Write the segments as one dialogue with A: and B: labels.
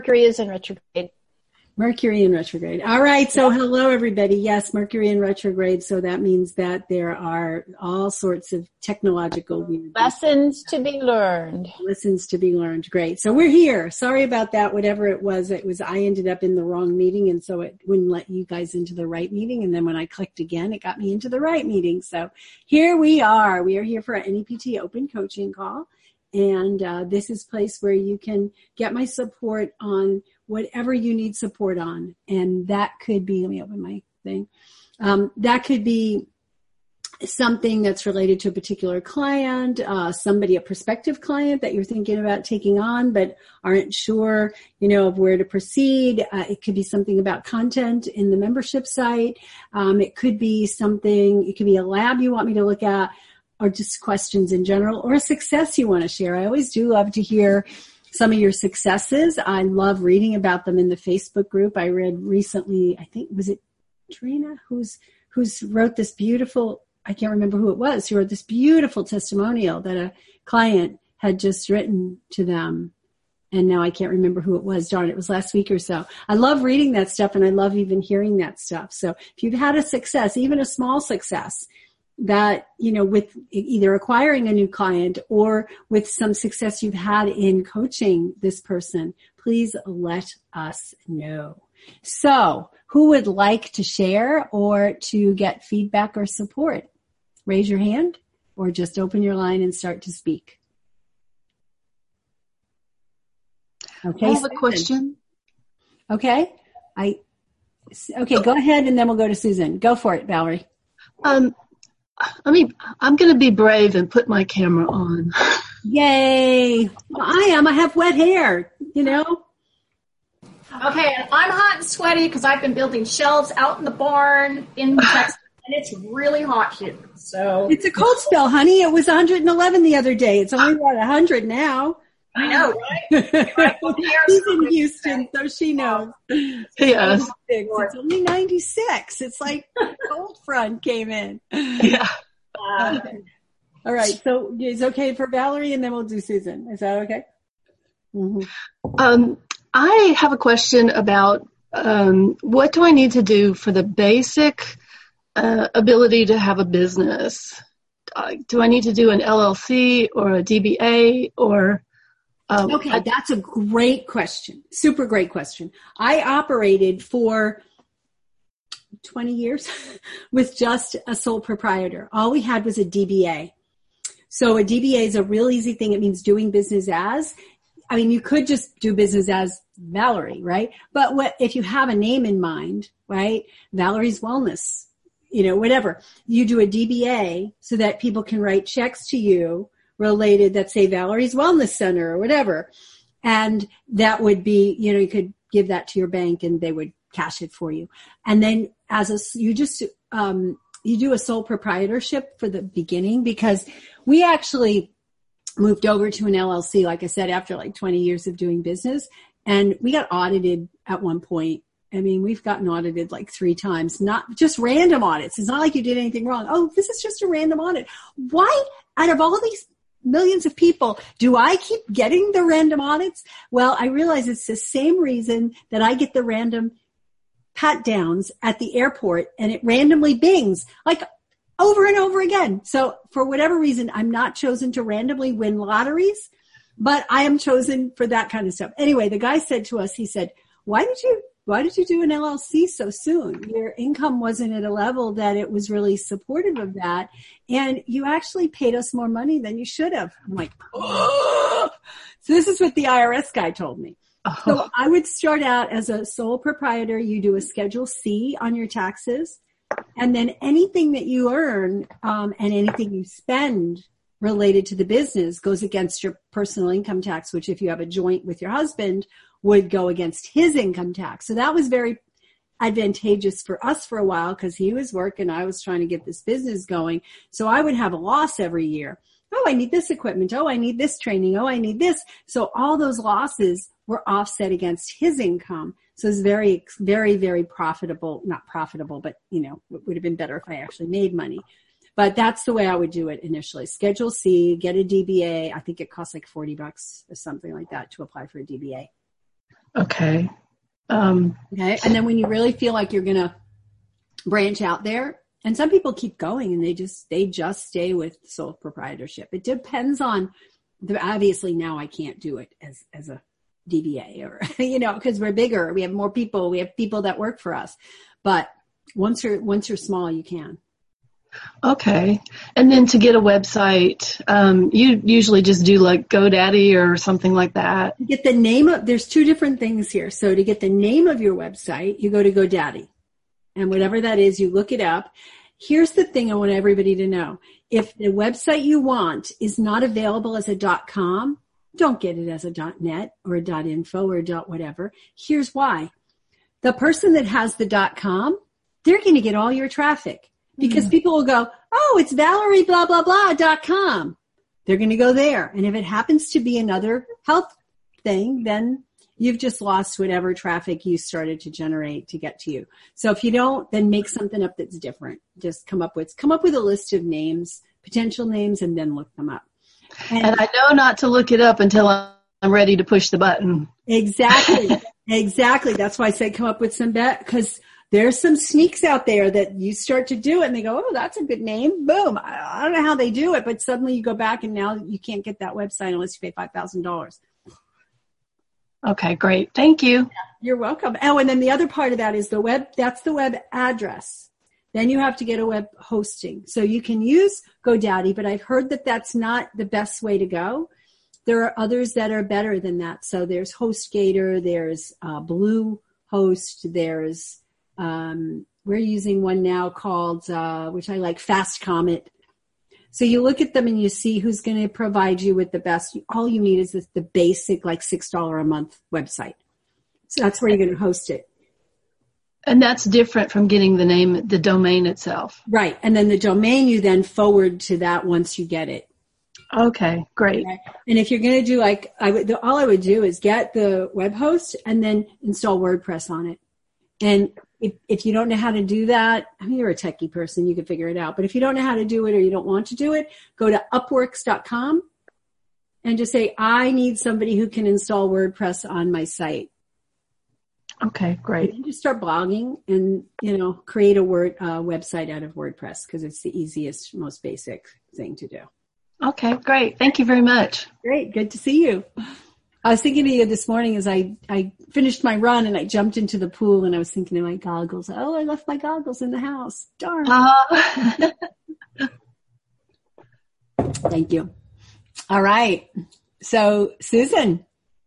A: Mercury is in retrograde.
B: Mercury in retrograde. All right. So hello, everybody. Yes, Mercury in retrograde. So that means that there are all sorts of technological
A: lessons to be learned.
B: Lessons to be learned. Great. So we're here. Sorry about that. Whatever it was, I ended up in the wrong meeting. And so it wouldn't let you guys into the right meeting. And then when I clicked again, it got me into the right meeting. So here we are. We are here for an NEPT open coaching call. And this is a place where you can get my support on whatever you need support on. And that could be, let me open my thing. That could be something that's related to a particular client, somebody, a prospective client that you're thinking about taking on, but aren't sure, of where to proceed. It could be something about content in the membership site. It could be a lab you want me to look at, or just questions in general, or a success you want to share. I always do love to hear some of your successes. I love reading about them in the Facebook group. I read recently, I think, was it Trina, who's wrote this beautiful, I can't remember who it was, who wrote this beautiful testimonial that a client had just written to them. And now I can't remember who it was. Darn, it was last week or so. I love reading that stuff, and I love even hearing that stuff. So if you've had a success, even a small success, that, with either acquiring a new client or with some success you've had in coaching this person, please let us know. So who would like to share or to get feedback or support? Raise your hand or just open your line and start to speak. Okay.
C: I have a question.
B: Okay. Go ahead, and then we'll go to Susan. Go for it, Valerie.
C: I'm going to be brave and put my camera on.
B: Yay. Well, I am. I have wet hair,
D: Okay, and I'm hot and sweaty because I've been building shelves out in the barn in Texas, and it's really hot here. So
B: it's a cold spell, honey. It was 111 the other day. It's only about 100 now.
D: I know, right?
B: She's in Houston, so she knows.
C: Yes.
B: It's only 96. It's like a cold front came in.
C: Yeah.
B: All right. So it's okay for Valerie, and then we'll do Susan. Is that okay?
C: Mm-hmm. I have a question about what do I need to do for the basic ability to have a business? Do I need to do an LLC or a DBA or...
B: Okay, that's a great question. Super great question. I operated for 20 years with just a sole proprietor. All we had was a DBA. So a DBA is a real easy thing. It means doing business as. You could just do business as Valerie, right? But if you have a name in mind, right? Valerie's Wellness, whatever. You do a DBA so that people can write checks to you related that say Valerie's Wellness Center or whatever. And that would be, you could give that to your bank and they would cash it for you. And then you do a sole proprietorship for the beginning, because we actually moved over to an LLC, like I said, after like 20 years of doing business, and we got audited at one point. We've gotten audited like 3 times, not just random audits. It's not like you did anything wrong. Oh, this is just a random audit. Why, out of all these millions of people, do I keep getting the random audits? Well, I realize it's the same reason that I get the random pat downs at the airport, and it randomly bings like over and over again. So for whatever reason, I'm not chosen to randomly win lotteries, but I am chosen for that kind of stuff. Anyway, the guy said to us, he said, why did you do an LLC so soon? Your income wasn't at a level that it was really supportive of that. And you actually paid us more money than you should have. I'm like, oh. So this is what the IRS guy told me. Oh. So I would start out as a sole proprietor. You do a Schedule C on your taxes. And then anything that you earn and anything you spend related to the business goes against your personal income tax, which if you have a joint with your husband would go against his income tax. So that was very advantageous for us for a while, because he was working, I was trying to get this business going. So I would have a loss every year. Oh, I need this equipment. Oh, I need this training. Oh, I need this. So all those losses were offset against his income. So it's very, very, very profitable. Not profitable, but, it would have been better if I actually made money. But that's the way I would do it initially. Schedule C, get a DBA. I think it costs like $40 or something like that to apply for a DBA.
C: Okay.
B: Okay. And then when you really feel like you're going to branch out there, and some people keep going and they just stay with sole proprietorship. It depends on obviously now I can't do it as a DBA or, because we're bigger, we have more people, we have people that work for us. But once you're small, you can.
C: Okay. And then to get a website, you usually just do like GoDaddy or something like that.
B: To get the name there's two different things here. So to get the name of your website, you go to GoDaddy. And whatever that is, you look it up. Here's the thing I want everybody to know. If the website you want is not available as a .com, don't get it as a .net or a .info or a .whatever. Here's why. The person that has the .com, they're going to get all your traffic because people will go, oh, it's Valerie blah, blah, blah .com. They're going to go there. And if it happens to be another health thing, then you've just lost whatever traffic you started to generate to get to you. So if you don't, then make something up that's different. Just come up with a list of names, potential names, and then look them up.
C: And I know not to look it up until I'm ready to push the button.
B: Exactly. Exactly. That's why I said come up with some because there's some sneaks out there that you start to do it and they go, oh, that's a good name. Boom. I don't know how they do it, but suddenly you go back and now you can't get that website unless you pay $5,000.
C: Okay, great. Thank you.
B: You're welcome. Oh, and then the other part of that is that's the web address. Then you have to get a web hosting. So you can use GoDaddy, but I've heard that that's not the best way to go. There are others that are better than that. So there's HostGator, there's Bluehost, there's, we're using one now called, which I like, Fast Comet. So you look at them and you see who's going to provide you with the best. All you need is the basic, like $6 a month website. So that's where you're going to host it.
C: And that's different from getting the domain itself.
B: Right. And then the domain, you then forward to that once you get it.
C: Okay, great.
B: Okay. And if you're going to do all I would do is get the web host and then install WordPress on it. And if you don't know how to do that, I mean, you're a techie person, you can figure it out. But if you don't know how to do it or you don't want to do it, go to upworks.com and just say, I need somebody who can install WordPress on my site.
C: Okay, great.
B: And just start blogging and, create a website out of WordPress because it's the easiest, most basic thing to do.
C: Okay, great. Thank you very much.
B: Great. Good to see you. I was thinking of you this morning as I finished my run and I jumped into the pool and I was thinking of my goggles. Oh, I left my goggles in the house. Darn. Thank you. All right. So, Susan.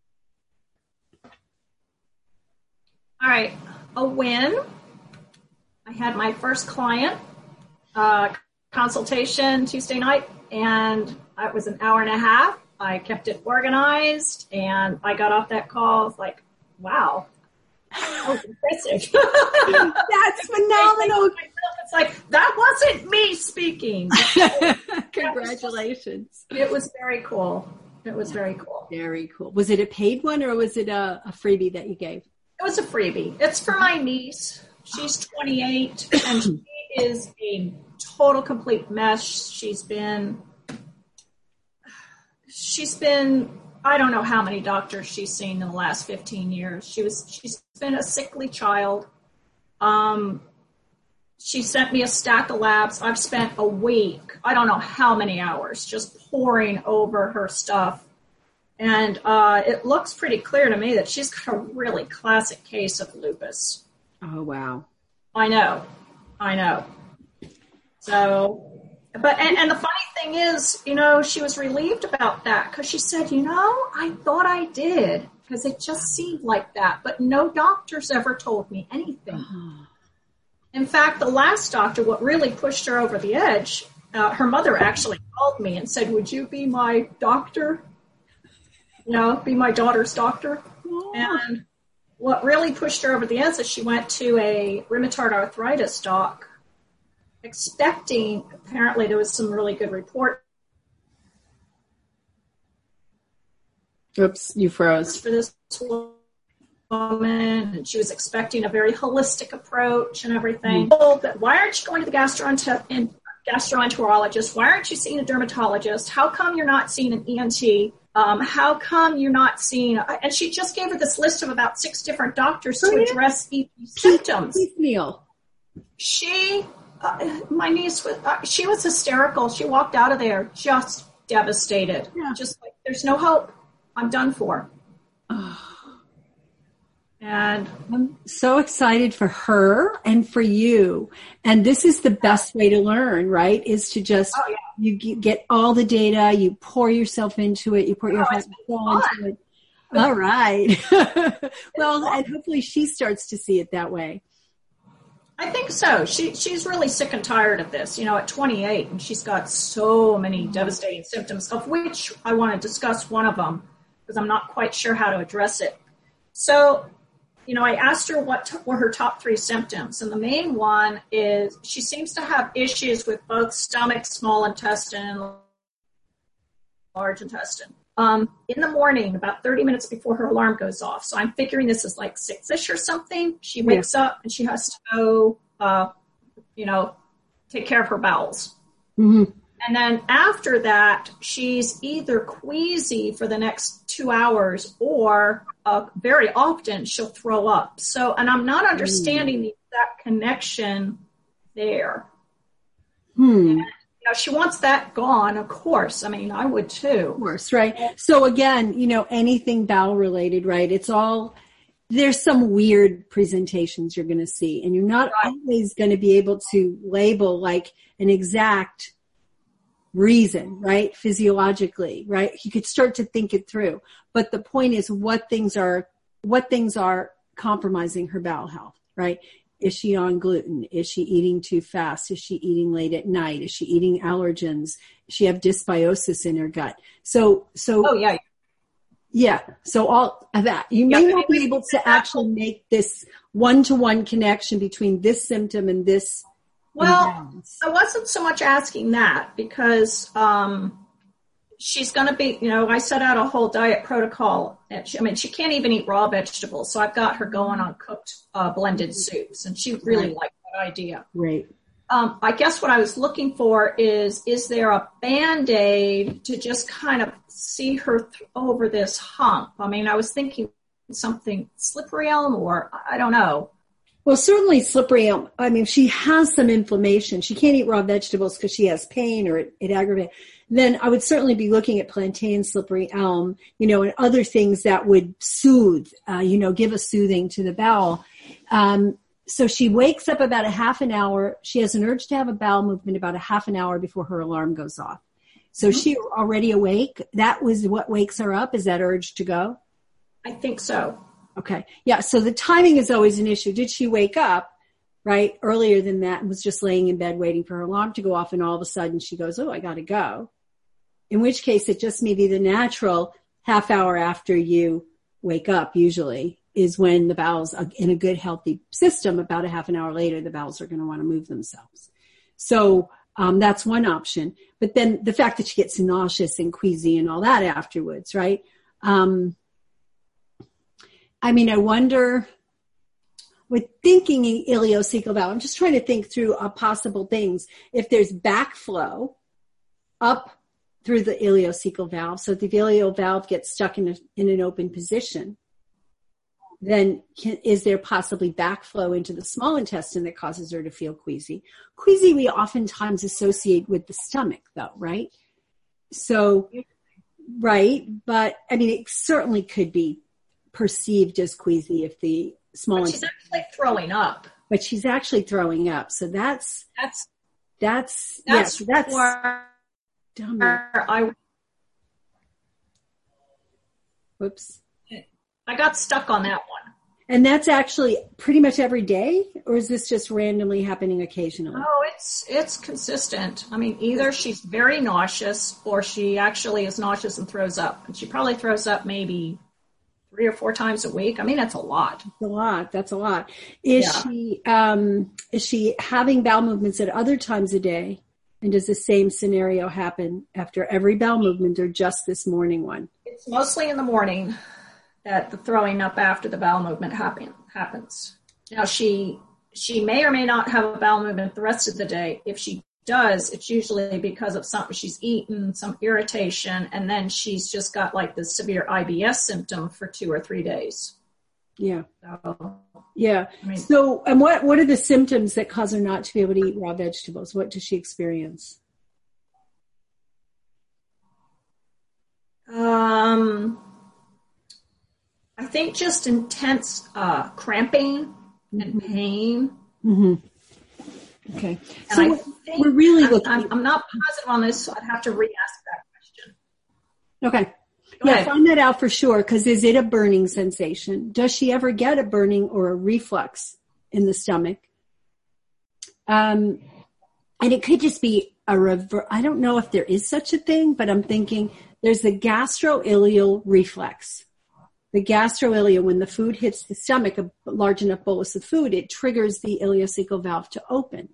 D: All right. A win. I had my first client consultation Tuesday night, and it was an hour and a half. I kept it organized, and I got off that call. It's like, wow, that was impressive.
B: That's phenomenal.
D: It's like, that wasn't me speaking.
B: Congratulations.
D: It was very cool. It was very cool.
B: Very cool. Was it a paid one or was it a freebie that you gave?
D: It was a freebie. It's for my niece. She's 28, and she is a total complete mess. She's been, I don't know how many doctors she's seen in the last 15 years. She's been a sickly child. She sent me a stack of labs. I've spent a week, I don't know how many hours, just poring over her stuff. And it looks pretty clear to me that she's got a really classic case of lupus.
B: Oh, wow.
D: I know. So, but, and the funny thing is, she was relieved about that because she said, I thought I did because it just seemed like that, but no doctors ever told me anything. In fact, the last doctor, what really pushed her over the edge, her mother actually called me and said, would you be my doctor? Be my daughter's doctor. Oh. And what really pushed her over the edge is she went to a rheumatoid arthritis doc expecting, apparently there was some really good report.
B: Oops, you froze.
D: For this woman, and she was expecting a very holistic approach and everything. But why aren't you going to the gastroenterologist? Why aren't you seeing a dermatologist? How come you're not seeing an ENT? How come you're not seeing, and she just gave her this list of about 6 different doctors to address each symptoms.
B: Piecemeal.
D: She, my niece, she was hysterical. She walked out of there just devastated. Yeah. Just like, there's no hope. I'm done for. And
B: I'm so excited for her and for you. And this is the best way to learn, right? Is to just, you get all the data, you pour yourself into it, you pour your heart and soul into it. All right. Well, and hopefully she starts to see it that way.
D: I think so. She's really sick and tired of this, at 28, and she's got so many devastating symptoms, of which I want to discuss one of them because I'm not quite sure how to address it. So, I asked her what were her top 3 symptoms, and the main one is she seems to have issues with both stomach, small intestine, and large intestine. In the morning, about 30 minutes before her alarm goes off, so I'm figuring this is like 6-ish or something, she wakes up and she has to go, take care of her bowels.
B: Mm-hmm.
D: And then after that, she's either queasy for the next 2 hours or very often she'll throw up. So, and I'm not understanding the exact connection there. And, she wants that gone, of course. I mean, I would too.
B: Of course, right. So again, anything bowel related, right? It's all, there's some weird presentations you're going to see, and you're not always going to be able to label like an exact reason, right? Physiologically, right? You could start to think it through. But the point is what things are compromising her bowel health, right? Is she on gluten? Is she eating too fast? Is she eating late at night? Is she eating allergens? Does she have dysbiosis in her gut? So all of that. You may not be able to actually make this one-to-one connection between this symptom and this.
D: Well, I wasn't so much asking that because she's going to be, I set out a whole diet protocol. And she can't even eat raw vegetables. So I've got her going on cooked blended soups, and she really liked that idea.
B: Right.
D: I guess what I was looking for is there a Band-Aid to just kind of see her over this hump? I mean, I was thinking something slippery elm, or I don't know.
B: Well, certainly slippery elm. I mean, if she has some inflammation, she can't eat raw vegetables because she has pain or it aggravates. Then I would certainly be looking at plantain, slippery elm, and other things that would soothe, give a soothing to the bowel. So she wakes up about a half an hour. She has an urge to have a bowel movement about a half an hour before her alarm goes off. So she's already awake. That was what wakes her up, is that urge to go?
D: I think so.
B: Okay. Yeah. So the timing is always an issue. Did she wake up, right, earlier than that and was just laying in bed waiting for her alarm to go off, and all of a sudden she goes, I got to go? In which case it just may be the natural half hour after you wake up usually is when the bowels are in a good healthy system. About a half an hour later, the bowels are going to want to move themselves. So that's one option. But then the fact that she gets nauseous and queasy and all that afterwards, right? I wonder, with thinking ileocecal valve, I'm just trying to think through possible things. If there's backflow up through the ileocecal valve, so if the ileocecal valve gets stuck in an open position, then is there possibly backflow into the small intestine that causes her to feel queasy? Queasy we oftentimes associate with the stomach, though, right? So, right, but it certainly could be perceived as queasy if the small
D: but she's actually throwing up.
B: But she's actually throwing up. So that's
D: where
B: whoops.
D: I got stuck on that one.
B: And that's actually pretty much every day, or is this just randomly happening occasionally?
D: No, it's consistent. Either she's very nauseous or she actually is nauseous and throws up. And she probably throws up maybe 3 or 4 times a week. That's a lot.
B: That's a lot. Is she having bowel movements at other times a day? And does the same scenario happen after every bowel movement, or just this morning one?
D: It's mostly in the morning that the throwing up after the bowel movement happens. Now, she may or may not have a bowel movement the rest of the day. If she does, it's usually because of something she's eaten, some irritation, and then she's just got like the severe IBS symptom for 2 or 3 days.
B: Yeah.
D: So,
B: Yeah.
D: I mean,
B: So, and what are the symptoms that cause her not to be able to eat raw vegetables? What does she experience?
D: I think just intense cramping and pain.
B: Mm-hmm. Okay.
D: And
B: So
D: I think
B: we're really looking.
D: I'm not positive on this, so I'd have to re-ask that question.
B: Okay.
D: Go
B: Yeah,
D: ahead.
B: find that out for sure, because is it a burning sensation? Does she ever get a burning or a reflux in the stomach? And it could just be a reverse. I don't know if there is such a thing, but I'm thinking there's the gastroileal reflex. The gastroileal, when the food hits the stomach, a large enough bolus of food, it triggers the ileocecal valve to open.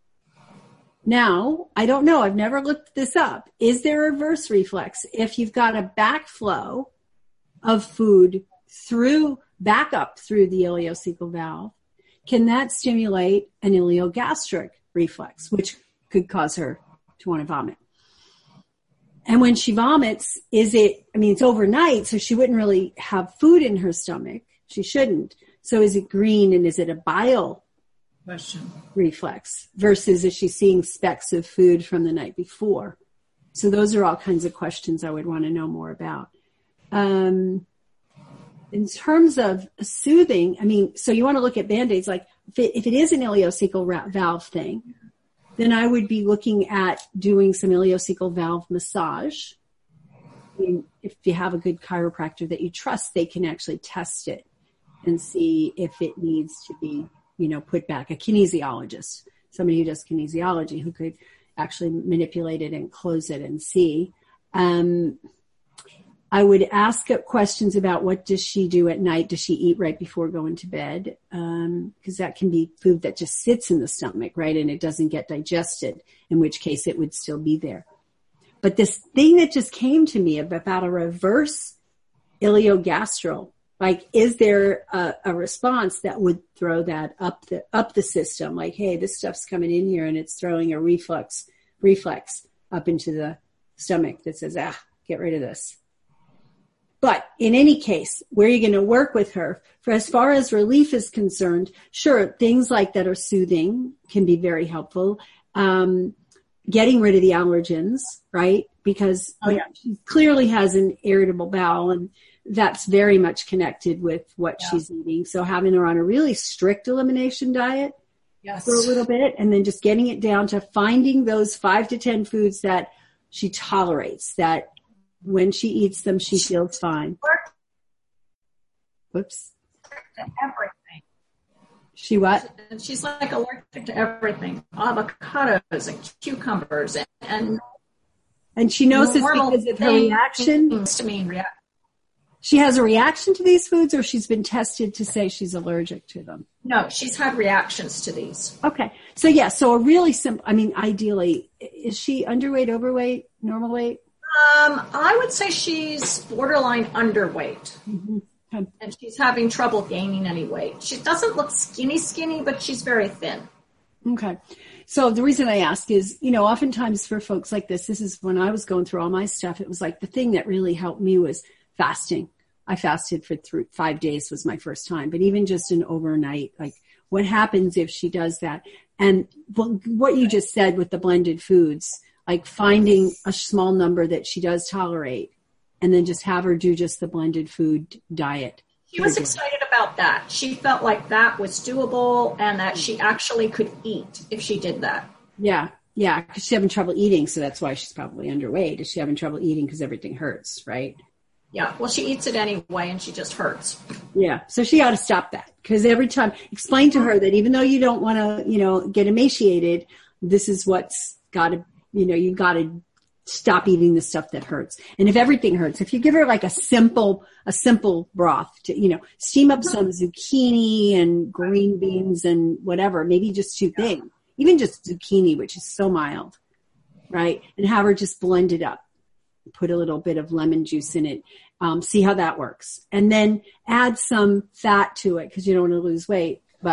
B: Now, I don't know. I've never looked this up. Is there a reverse reflex? If you've got a backflow of food back up through the ileocecal valve, can that stimulate an ileogastric reflex, which could cause her to want to vomit? And when she vomits, it's overnight, so she wouldn't really have food in her stomach. She shouldn't. So is it green, and is it a bile
D: Question.
B: reflex versus is she seeing specks of food from the night before? So those are all kinds of questions I would want to know more about. In terms of soothing, so you want to look at Band-Aids, like if it is an ileocecal valve thing, then I would be looking at doing some ileocecal valve massage. If you have a good chiropractor that you trust, they can actually test it and see if it needs to be, put back. A kinesiologist, somebody who does kinesiology, who could actually manipulate it and close it and see. I would ask questions about what does she do at night? Does she eat right before going to bed? Because that can be food that just sits in the stomach, right? And it doesn't get digested, in which case it would still be there. But this thing that just came to me about a reverse ileogastral, like, is there a response that would throw that up the system? Like, hey, this stuff's coming in here and it's throwing a reflex up into the stomach that says, get rid of this. But in any case, where are you going to work with her? For as far as relief is concerned, sure, things like that are soothing can be very helpful. Getting rid of the allergens, right? Because she clearly has an irritable bowel, and that's very much connected with what she's eating. So having her on a really strict elimination diet for a little bit, and then just getting it down to finding those 5 to 10 foods that she tolerates, that when she eats them, she feels fine. Whoops.
D: To everything.
B: She what?
D: She's like allergic to everything. Avocados and cucumbers and
B: she knows this because of her reaction. She has a reaction to these foods, or she's been tested to say she's allergic to them?
D: No, she's had reactions to these.
B: Okay. So a really simple, ideally, is she underweight, overweight, normal weight?
D: I would say she's borderline underweight.
B: Mm-hmm. Okay.
D: And she's having trouble gaining any weight. She doesn't look skinny, but she's very thin.
B: Okay. So the reason I ask is, oftentimes for folks like this is when I was going through all my stuff, it was like the thing that really helped me was fasting. I fasted for 5 days was my first time, but even just an overnight, like what happens if she does that? And what you just said with the blended foods, like finding a small number that she does tolerate and then just have her do just the blended food diet.
D: She was excited about that. She felt like that was doable and that she actually could eat if she did that.
B: Yeah, because she's having trouble eating, so that's why she's probably underweight. Is she having trouble eating because everything hurts, right?
D: Yeah, well, she eats it anyway and she just hurts.
B: Yeah, so she got to stop that, because every time, explain to her that even though you don't want to, get emaciated, this is what's got to, you got to stop eating the stuff that hurts. And if everything hurts, if you give her like a simple broth to, steam up some zucchini and green beans and whatever, maybe just 2 things, even just zucchini, which is so mild, right? And have her just blend it up, put a little bit of lemon juice in it, see how that works. And then add some fat to it, because you don't want to lose weight, but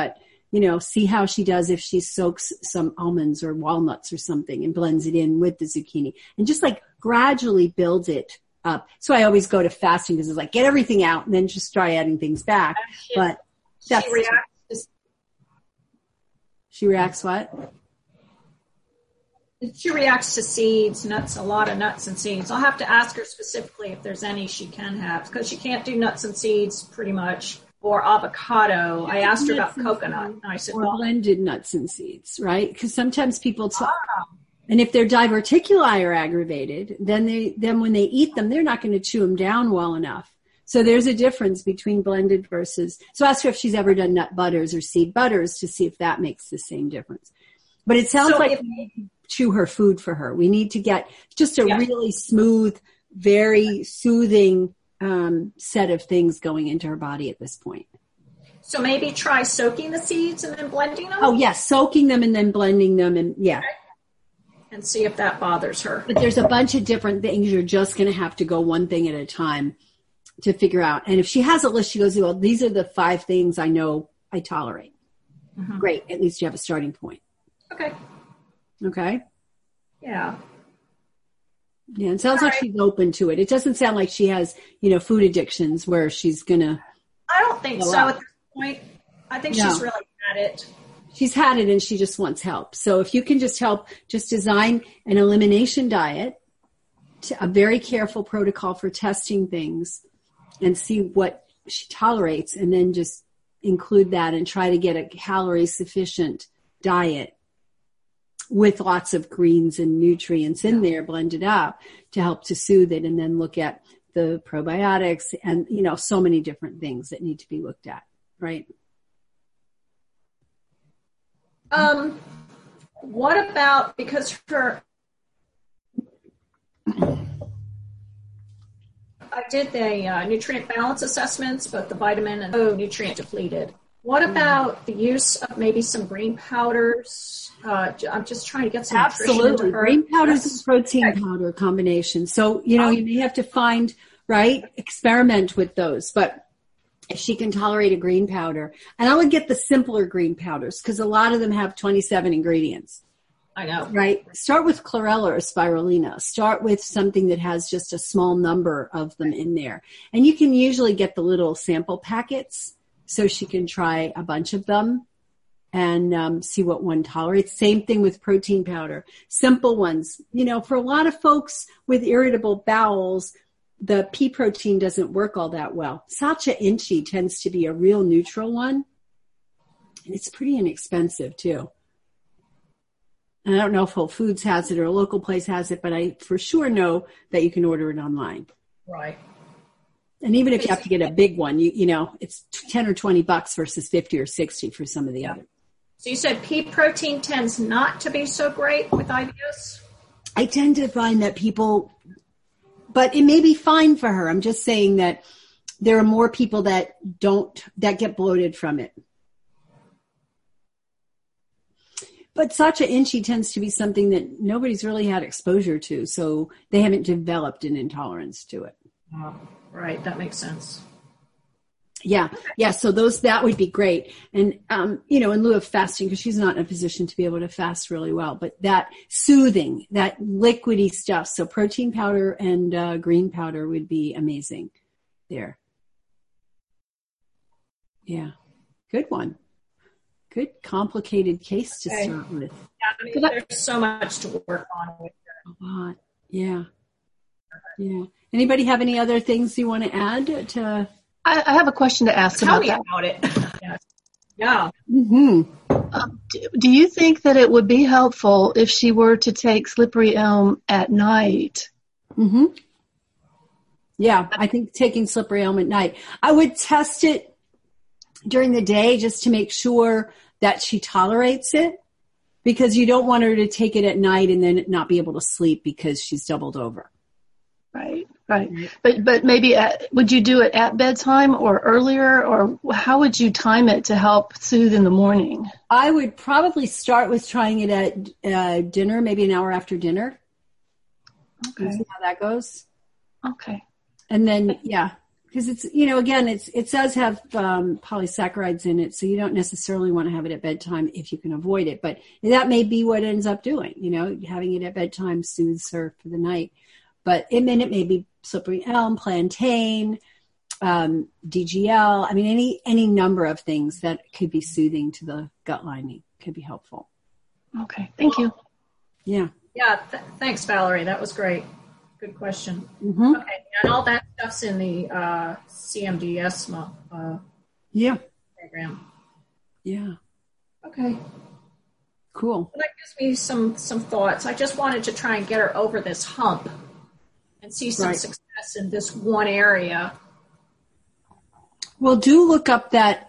B: see how she does if she soaks some almonds or walnuts or something and blends it in with the zucchini, and just like gradually build it up. So I always go to fasting because it's like, get everything out and then just try adding things back. But she reacts what?
D: She reacts to seeds, nuts, a lot of nuts and seeds. I'll have to ask her specifically if there's any she can have, because she can't do nuts and seeds pretty much, or avocado. I asked her about coconut. And I said,
B: or blended nuts and seeds, right? Because sometimes people and if their diverticuli are aggravated, then when they eat them, they're not going to chew them down well enough. So there's a difference between blended versus, so ask her if she's ever done nut butters or seed butters to see if that makes the same difference. But it sounds like we need to chew her food for her. We need to get just a really smooth, very soothing set of things going into her body at this point.
D: So maybe try soaking the seeds and then blending them?
B: Oh, yes, soaking them and then blending them, and yeah.
D: And see if that bothers her.
B: But there's a bunch of different things. You're just going to have to go one thing at a time to figure out. And if she has a list, she goes, well, these are the 5 things I know I tolerate. Mm-hmm. Great. At least you have a starting point.
D: Okay.
B: Okay.
D: Yeah.
B: Yeah. It sounds like she's open to it. It doesn't sound like she has, food addictions where she's going to.
D: I don't think so at this point. I think she's really had it.
B: She's had it and she just wants help. So if you can just help, just design an elimination diet, a very careful protocol for testing things, and see what she tolerates, and then just include that and try to get a calorie sufficient diet with lots of greens and nutrients in there blended up to help to soothe it, and then look at the probiotics and, so many different things that need to be looked at, right?
D: What about, because I did the nutrient balance assessments, both the vitamin and nutrient depleted. What about the use of maybe some green powders? I'm just trying to get some nutrition into her.
B: Green powders and protein powder combination. So, you may have to find, experiment with those. But if she can tolerate a green powder, and I would get the simpler green powders because a lot of them have 27 ingredients.
D: I know.
B: Right? Start with chlorella or spirulina. Start with something that has just a small number of them in there. And you can usually get the little sample packets so she can try a bunch of them and see what one tolerates. Same thing with protein powder. Simple ones. For a lot of folks with irritable bowels, the pea protein doesn't work all that well. Sacha Inchi tends to be a real neutral one. And it's pretty inexpensive too. And I don't know if Whole Foods has it or a local place has it, but I for sure know that you can order it online.
D: Right.
B: And even if you have to get a big one, it's 10 or 20 bucks versus 50 or 60 for some of the others.
D: So you said pea protein tends not to be so great with IBS?
B: I tend to find that people, but it may be fine for her. I'm just saying that there are more people that get bloated from it. But Sacha Inchi tends to be something that nobody's really had exposure to, so they haven't developed an intolerance to it.
D: Oh, right, that makes sense.
B: Yeah. So that would be great. And, in lieu of fasting, because she's not in a position to be able to fast really well, but that soothing, that liquidy stuff. So protein powder and green powder would be amazing there. Yeah. Good one. Good complicated case to start with.
D: Yeah, there's so much to work on with her.
B: A lot. Yeah. Yeah. Anybody have any other things you want to add to?
C: I have a question to ask
D: Tell
C: about
D: me
C: that.
D: About it. Yeah.
B: Mm-hmm.
C: Do you think that it would be helpful if she were to take slippery elm at night?
B: Mm-hmm. Yeah, I think taking slippery elm at night. I would test it during the day just to make sure that she tolerates it, because you don't want her to take it at night and then not be able to sleep because she's doubled over.
C: Right. But maybe would you do it at bedtime or earlier, or how would you time it to help soothe in the morning?
B: I would probably start with trying it at dinner, maybe an hour after dinner.
C: Okay.
B: See how that goes.
C: Okay.
B: And then, Because it's, again, it does have polysaccharides in it, so you don't necessarily want to have it at bedtime if you can avoid it. But that may be what it ends up doing. Having it at bedtime soothes her for the night. But it may be slippery elm, plantain, DGL. I mean, any number of things that could be soothing to the gut lining could be helpful.
C: Okay, thank you.
B: Yeah.
D: Yeah, thanks, Valerie. That was great. Good question.
B: Mm-hmm.
D: Okay, and all that stuff's in the CMDS program.
B: Yeah.
D: Okay.
B: Cool.
D: Well, that gives me some thoughts. I just wanted to try and get her over this hump and see some success in this one area.
B: Well, do look up that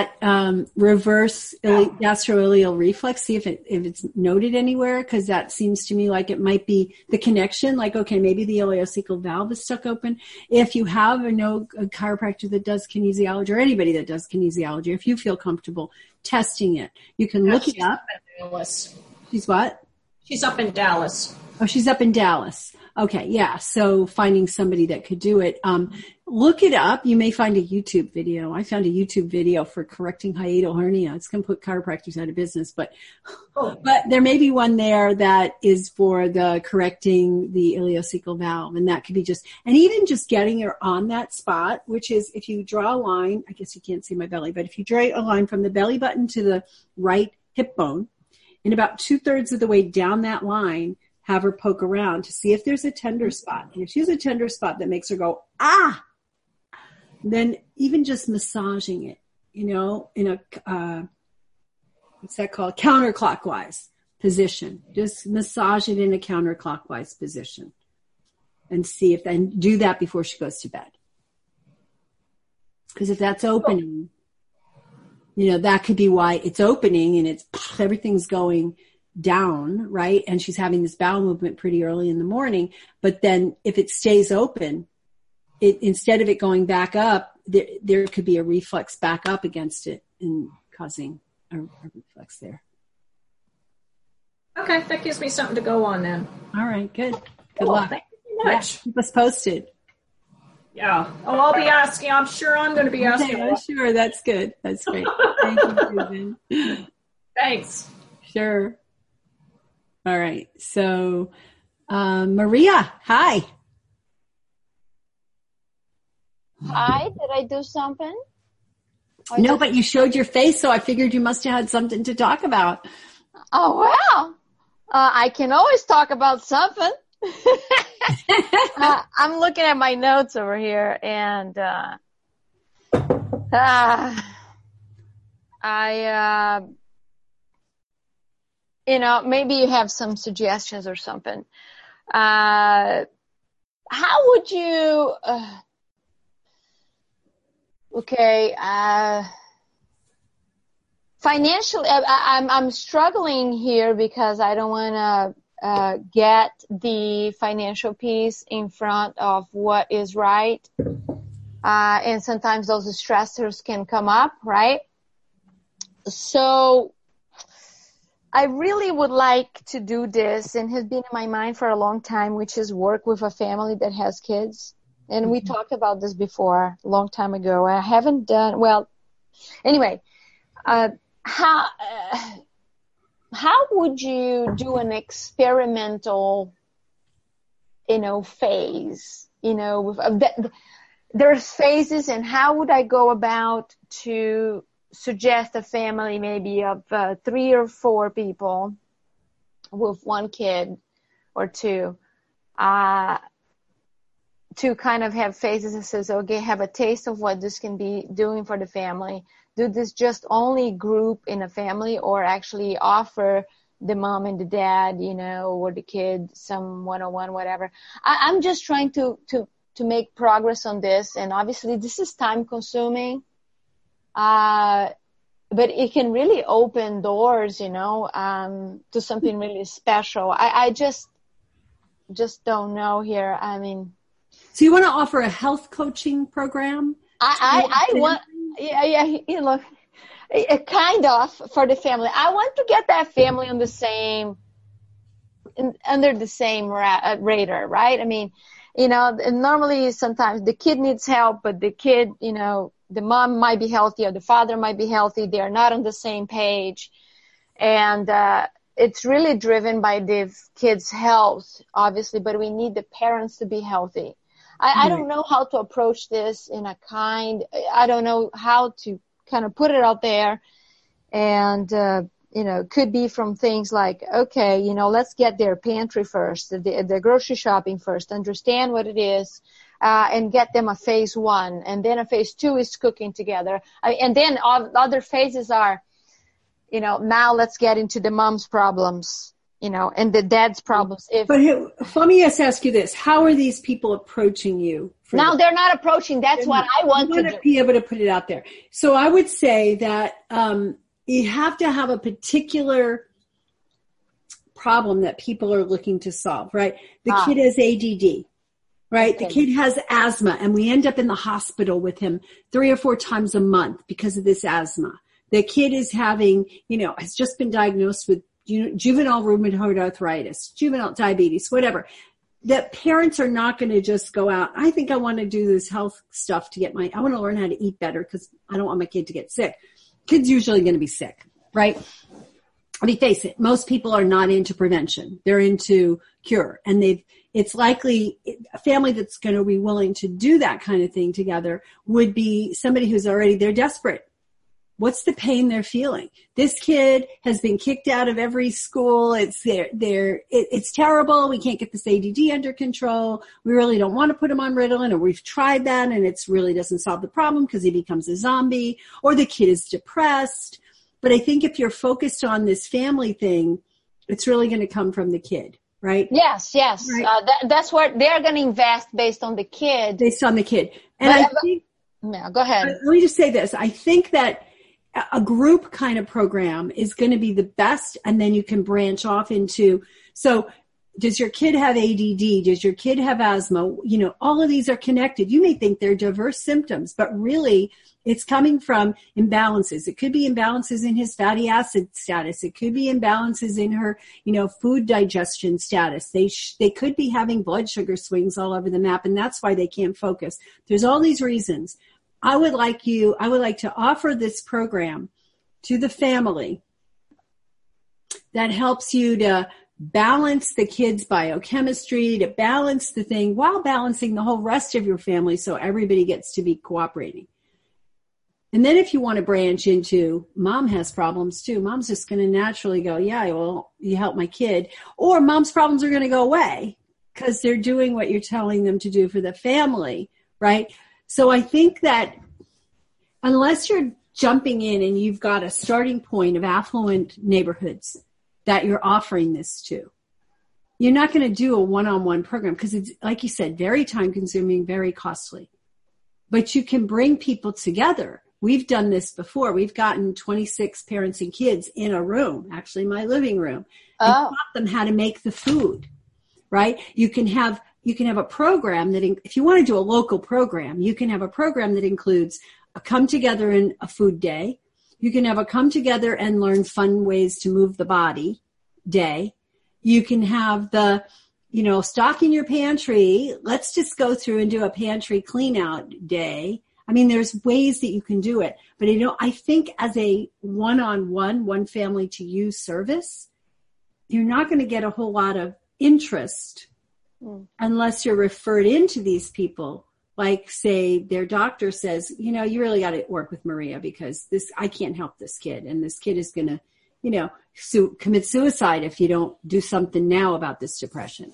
B: reverse gastroileal reflex. See if it's noted anywhere, because that seems to me like it might be the connection. Like, okay, maybe the ileocecal valve is stuck open. If you have a chiropractor that does kinesiology, or anybody that does kinesiology, if you feel comfortable testing it, you can look it up.
D: In Dallas.
B: She's what?
D: She's up in Dallas.
B: Oh, she's up in Dallas. Okay, yeah. So finding somebody that could do it. Look it up. You may find a YouTube video. I found a YouTube video for correcting hiatal hernia. It's going to put chiropractors out of business, but there may be one there that is for the correcting the ileocecal valve, and that could be and even just getting her on that spot, which is if you draw a line, I guess you can't see my belly, but if you draw a line from the belly button to the right hip bone, and about 2/3 of the way down that line, have her poke around to see if there's a tender spot. And if she has a tender spot that makes her go, ah, then even just massaging it, in a, what's that called? Counterclockwise position. Just massage it in a counterclockwise position and see and do that before she goes to bed. Because if that's opening, that could be why it's opening and everything's going down, right? And she's having this bowel movement pretty early in the morning. But then if it stays open, instead of it going back up, there could be a reflex back up against it and causing a reflex there.
D: Okay, that gives me something to go on then.
B: All right, good. Good luck.
D: Thank you so much.
B: Yeah, keep us posted.
D: Yeah. Oh, I'll be asking. I'm sure I'm going to be asking.
B: Okay, I'm sure. That's good. That's great. Thank you, Susan.
D: Thanks.
B: Sure. All right. So, Maria, hi.
A: Hi, did I do something?
B: No, but you showed your face, so I figured you must have had something to talk about.
A: Oh, well, I can always talk about something. I'm looking at my notes over here, and maybe you have some suggestions or something. How would you, financially, I'm struggling here because I don't want to get the financial piece in front of what is right. And sometimes those stressors can come up, right? So I really would like to do this, and has been in my mind for a long time, which is work with a family that has kids. And we talked about this before, a long time ago. I haven't done, well, anyway, how would you do an experimental, phase, there's phases, and how would I go about to suggest a family maybe of 3 or 4 people with 1 kid or 2, to kind of have phases that says, okay, have a taste of what this can be doing for the family. Do this just only group in a family, or actually offer the mom and the dad, or the kid some one-on-one, whatever. I'm just trying to make progress on this. And obviously this is time consuming. But it can really open doors, to something really special. I just don't know here. I mean,
B: so you want to offer a health coaching program?
A: I want, kind of for the family. I want to get that family on the same, under the same radar, right? I mean, and normally sometimes the kid needs help, but the kid, the mom might be healthy or the father might be healthy. They are not on the same page. And it's really driven by the kid's health, obviously, but we need the parents to be healthy. I don't know how to approach this I don't know how to kind of put it out there. And, it could be from things like, okay, let's get their pantry first, the grocery shopping first, understand what it is, and get them a phase 1. And then a phase 2 is cooking together. And then other phases are, now let's get into the mom's problems, and the dad's problems.
B: But let me just ask you this. How are these people approaching you?
A: Now they're not approaching. That's what I want to do.
B: Be able to put it out there. So I would say that, you have to have a particular problem that people are looking to solve, right? The kid has ADD, right? Okay. The kid has asthma, and we end up in the hospital with him 3 or 4 times a month because of this asthma. The kid is having, has just been diagnosed with juvenile rheumatoid arthritis, juvenile diabetes, whatever. That parents are not going to just go out, I think I want to do this health stuff to I want to learn how to eat better because I don't want my kid to get sick. Kid's usually going to be sick, right? I mean, face it, most people are not into prevention. They're into cure. And it's likely a family that's going to be willing to do that kind of thing together would be somebody who's they're desperate. What's the pain they're feeling? This kid has been kicked out of every school. It's terrible. We can't get this ADD under control. We really don't want to put him on Ritalin, or we've tried that and it's really doesn't solve the problem because he becomes a zombie, or the kid is depressed. But I think if you're focused on this family thing, it's really going to come from the kid, right?
A: Yes. Right. That's what they're going to invest based on the kid.
B: Based on the kid. And
A: go ahead.
B: Let me just say this. I think that a group kind of program is going to be the best, and then you can branch off into, so does your kid have ADD? Does your kid have asthma? All of these are connected. You may think they're diverse symptoms, but really it's coming from imbalances. It could be imbalances in his fatty acid status. It could be imbalances in her, food digestion status. They could be having blood sugar swings all over the map, and that's why they can't focus. There's all these reasons. I would like to offer this program to the family that helps you to balance the kid's biochemistry, to balance the thing while balancing the whole rest of your family so everybody gets to be cooperating. And then if you want to branch into mom has problems too, mom's just going to naturally go, yeah, well, you help my kid. Or mom's problems are going to go away because they're doing what you're telling them to do for the family, right? So I think that unless you're jumping in and you've got a starting point of affluent neighborhoods that you're offering this to, you're not going to do a one-on-one program because it's, like you said, very time-consuming, very costly. But you can bring people together. We've done this before. We've gotten 26 parents and kids in a room, actually my living room, and taught them how to make the food, right? You can have a program that, if you want to do a local program, you can have a program that includes a come together and a food day. You can have a come together and learn fun ways to move the body day. You can have the, stock in your pantry. Let's just go through and do a pantry clean out day. I mean, there's ways that you can do it, but I think as a one-on-one, one family to use service, you're not going to get a whole lot of interest unless you're referred into these people. Like, say, their doctor says, you really got to work with Maria because I can't help this kid. And this kid is going to, commit suicide if you don't do something now about this depression.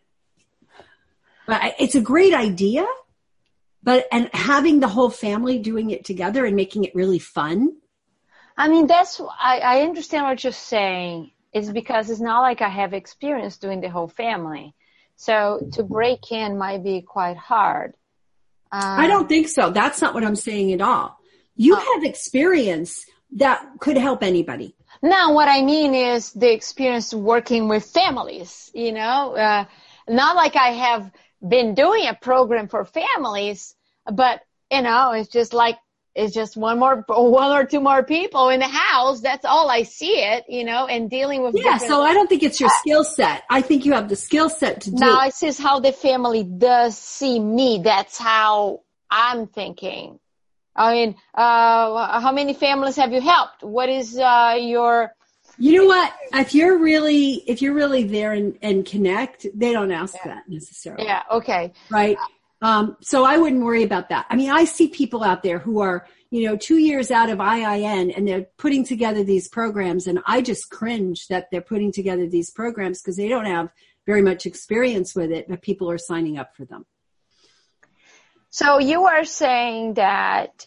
B: But it's a great idea. And having the whole family doing it together and making it really fun.
A: I mean, I understand what you're saying. It's because it's not like I have experience doing the whole family. So to break in might be quite hard.
B: I don't think so. That's not what I'm saying at all. You have experience that could help anybody.
A: Now, what I mean is the experience working with families, not like I have been doing a program for families, but, it's just like It's just one or two more people in the house. That's all I see it, and dealing with.
B: Yeah. So I don't think it's your skill set. I think you have the skill set to do.
A: Now it's just how the family does see me. That's how I'm thinking. I mean, how many families have you helped? What is your?
B: You know what? If you're really there and connect, they don't ask that necessarily.
A: Yeah. Okay.
B: Right. So I wouldn't worry about that. I mean, I see people out there who are, 2 years out of IIN and they're putting together these programs, and I just cringe that they're putting together these programs because they don't have very much experience with it, but people are signing up for them.
A: So you are saying that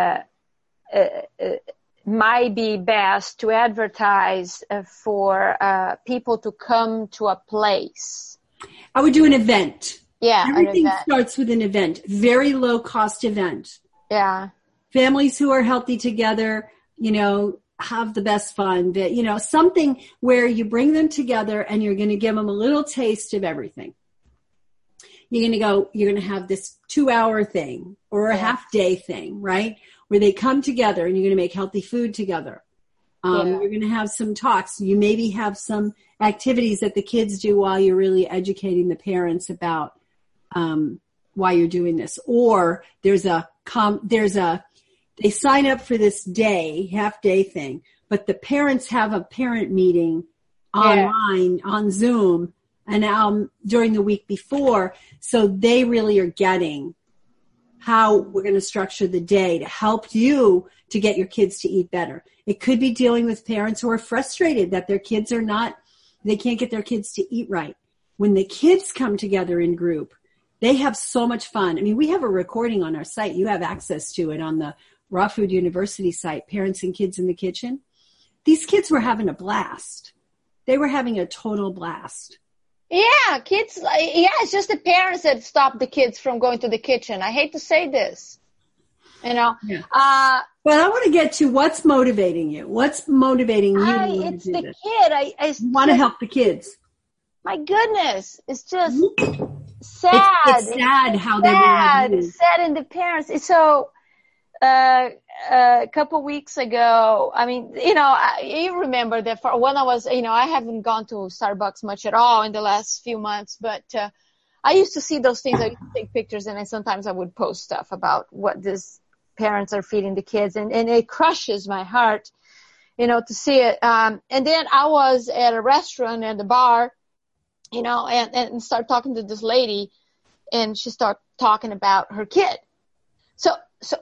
A: might be best to advertise for people to come to a place.
B: I would do an event.
A: Yeah,
B: everything starts with an event. Very low cost event.
A: Yeah.
B: Families who are healthy together, have the best fun. That something where you bring them together and you're going to give them a little taste of everything. You're going to have this 2-hour thing or a half-day thing, right? Where they come together and you're going to make healthy food together. You're going to have some talks. You maybe have some activities that the kids do while you're really educating the parents about why you're doing this. Or they sign up for this half-day thing, but the parents have a parent meeting online on Zoom and during the week before, so they really are getting how we're going to structure the day to help you to get your kids to eat better. It could be dealing with parents who are frustrated that their kids they can't get their kids to eat right. When the kids come together in group, they have so much fun. I mean, we have a recording on our site. You have access to it on the Raw Food University site, Parents and Kids in the Kitchen. These kids were having a blast. They were having a total blast.
A: Yeah, kids. Yeah, it's just the parents that stop the kids from going to the kitchen. I hate to say this,
B: Yeah. But I want to get to what's motivating you. What's motivating you?
A: It's the kid. I
B: want to help the kids.
A: My goodness, it's just sad.
B: It's sad how they behave.
A: It's sad in the parents. So. A couple weeks ago, I mean, you remember that when I was, I haven't gone to Starbucks much at all in the last few months, but I used to see those things. I used to take pictures, and sometimes I would post stuff about what these parents are feeding the kids, and it crushes my heart, to see it. And then I was at a restaurant at the bar, and started talking to this lady, and she started talking about her kid. So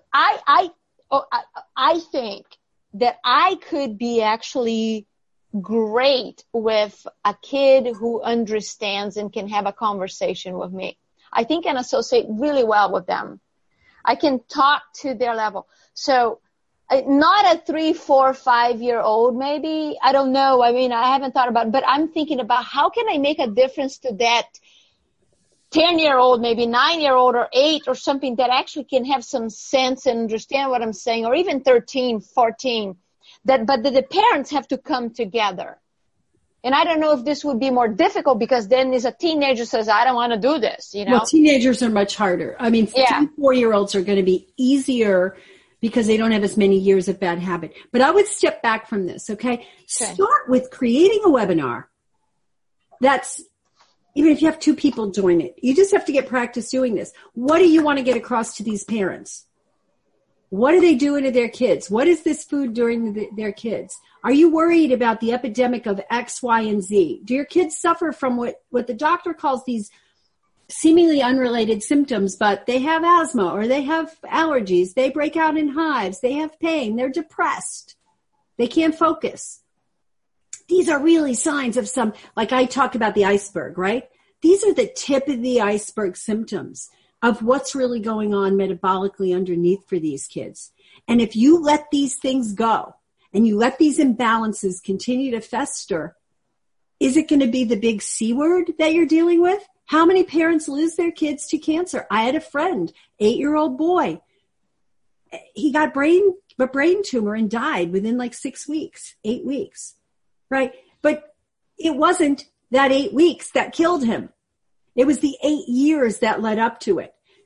A: I think that I could be actually great with a kid who understands and can have a conversation with me. I think I can associate really well with them. I can talk to their level. So not a 3, 4, 5-year-old maybe. I don't know. I mean, I haven't thought about it, but I'm thinking about how can I make a difference to that 10-year-old, maybe 9-year-old or 8 or something that actually can have some sense and understand what I'm saying, or even 13, 14, but the parents have to come together. And I don't know if this would be more difficult because then as a teenager says, I don't want to do this,
B: Well, teenagers are much harder. I mean, 4-year-olds are going to be easier because they don't have as many years of bad habit. But I would step back from this, okay? Start with creating a webinar that's, even if you have 2 people join it, you just have to get practice doing this. What do you want to get across to these parents? What are they doing to their kids? What is this food doing their kids? Are you worried about the epidemic of X, Y, and Z? Do your kids suffer from what the doctor calls these seemingly unrelated symptoms, but they have asthma or they have allergies, they break out in hives, they have pain, they're depressed, they can't focus? These are really signs of some, like I talk about the iceberg, right? These are the tip of the iceberg symptoms of what's really going on metabolically underneath for these kids. And if you let these things go and you let these imbalances continue to fester, is it going to be the big C word that you're dealing with? How many parents lose their kids to cancer? I had a friend, 8-year-old boy. He got a brain tumor and died within like 6 weeks, 8 weeks. Right? But it wasn't that 8 weeks that killed him. It was the 8 years that led up to it.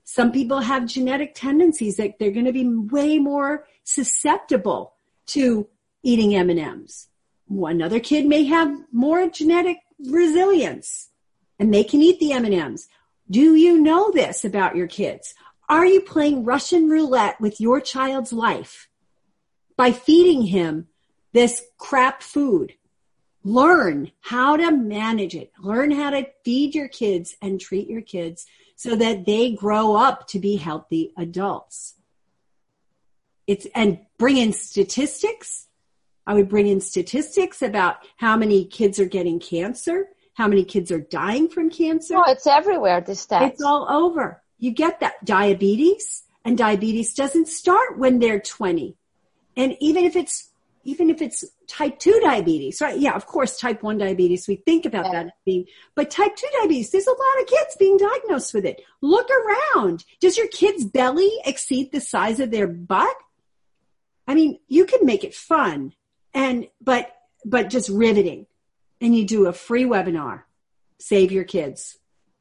B: Some people have genetic tendencies that they're going to be way more susceptible to eating M&Ms. Another kid may have more genetic resilience and they can eat the M&Ms. Do you know this about your kids? Are you playing Russian roulette with your child's life by feeding him this crap food? Learn how to manage it. Learn how to feed your kids and treat your kids so that they grow up to be healthy adults. And bring in statistics. I would bring in statistics about how many kids are getting cancer, how many kids are dying from cancer.
A: Oh, it's everywhere, this stats.
B: It's all over. You get that. Diabetes, and diabetes doesn't start when they're 20. And even if it's type 2 diabetes, right? Yeah, of course, type 1 diabetes, we think about that as being, but type 2 diabetes, there's a lot of kids being diagnosed with it. Look around. Does your kid's belly exceed the size of their butt? I mean, you can make it fun but just riveting. And you do a free webinar. Save your kids.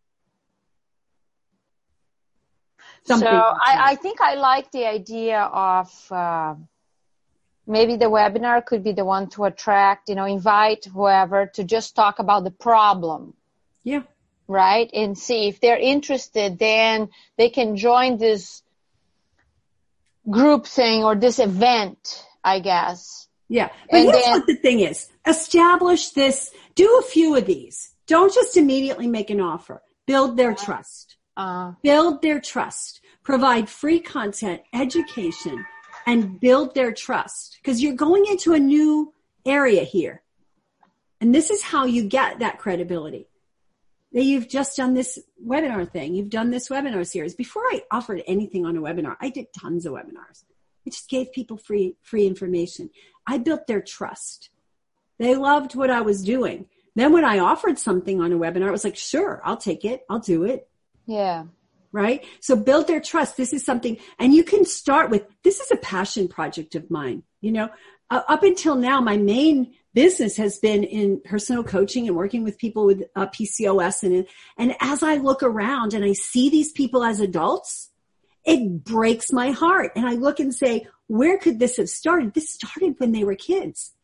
A: So I think I like the idea of maybe the webinar could be the one to attract, invite whoever to just talk about the problem.
B: Yeah.
A: Right? And see if they're interested, then they can join this group thing or this event, I guess.
B: Yeah. But here's what the thing is. Establish this. Do a few of these. Don't just immediately make an offer. Build their trust. Build their trust. Provide free content, education, and build their trust. Because you're going into a new area here. And this is how you get that credibility. You've just done this webinar thing. You've done this webinar series. Before I offered anything on a webinar, I did tons of webinars. I just gave people free information. I built their trust. They loved what I was doing. Then when I offered something on a webinar, it was like, sure, I'll take it. I'll do it.
A: Yeah.
B: Right? So build their trust. This is something, and you can start with, this is a passion project of mine. Up until now, my main business has been in personal coaching and working with people with PCOS. And as I look around and I see these people as adults, it breaks my heart. And I look and say, where could this have started? This started when they were kids.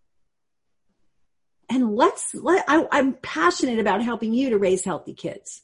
B: And I'm passionate about helping you to raise healthy kids.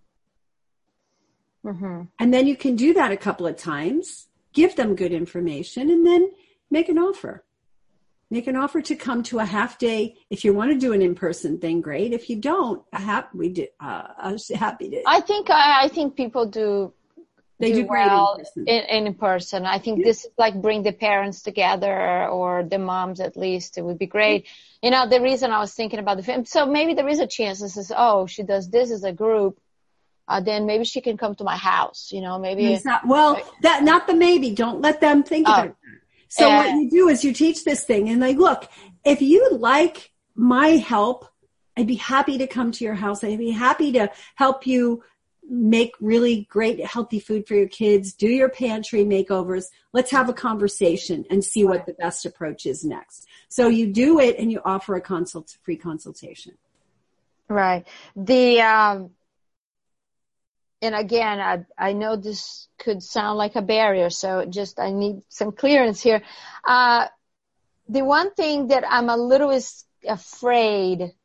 A: Mm-hmm.
B: And then you can do that a couple of times, give them good information, and then make an offer. Make an offer to come to a half day. If you want to do an in-person thing, great. If you don't, I was happy to.
A: I think people do.
B: They do great
A: well in person. I think this is like bring the parents together or the moms at least. It would be great. The reason I was thinking about the film, so maybe there is a chance this is, she does this as a group. Then maybe she can come to my house, maybe.
B: Not the maybe. Don't let them think about that. So what you do is you teach this thing and look, if you like my help, I'd be happy to come to your house. I'd be happy to help you make really great healthy food for your kids, do your pantry makeovers. Let's have a conversation and see what the best approach is next. So you do it and you offer a free consultation.
A: Right. And again, I know this could sound like a barrier, so I need some clearance here. The one thing that I'm a little afraid,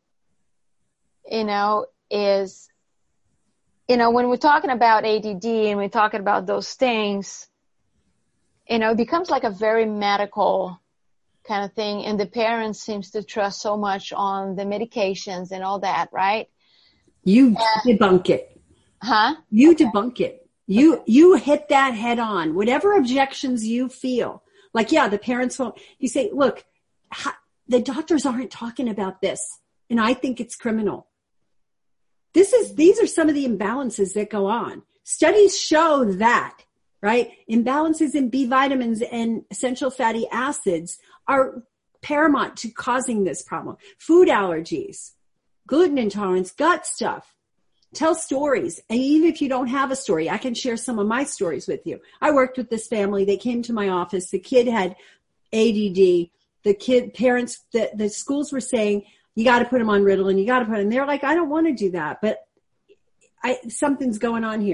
A: is, when we're talking about ADD and we're talking about those things, it becomes like a very medical kind of thing, and the parents seems to trust so much on the medications and all that, right?
B: You debunk it.
A: Huh?
B: You debunk it. You hit that head on. Whatever objections you feel, the parents won't. You say, look, the doctors aren't talking about this, and I think it's criminal. These are some of the imbalances that go on. Studies show that, right? Imbalances in B vitamins and essential fatty acids are paramount to causing this problem. Food allergies, gluten intolerance, gut stuff. Tell stories. And even if you don't have a story, I can share some of my stories with you. I worked with this family. They came to my office. The kid had ADD. Parents, the schools were saying, you got to put him on Ritalin. You got to put him. They're like, I don't want to do that, but something's going on here.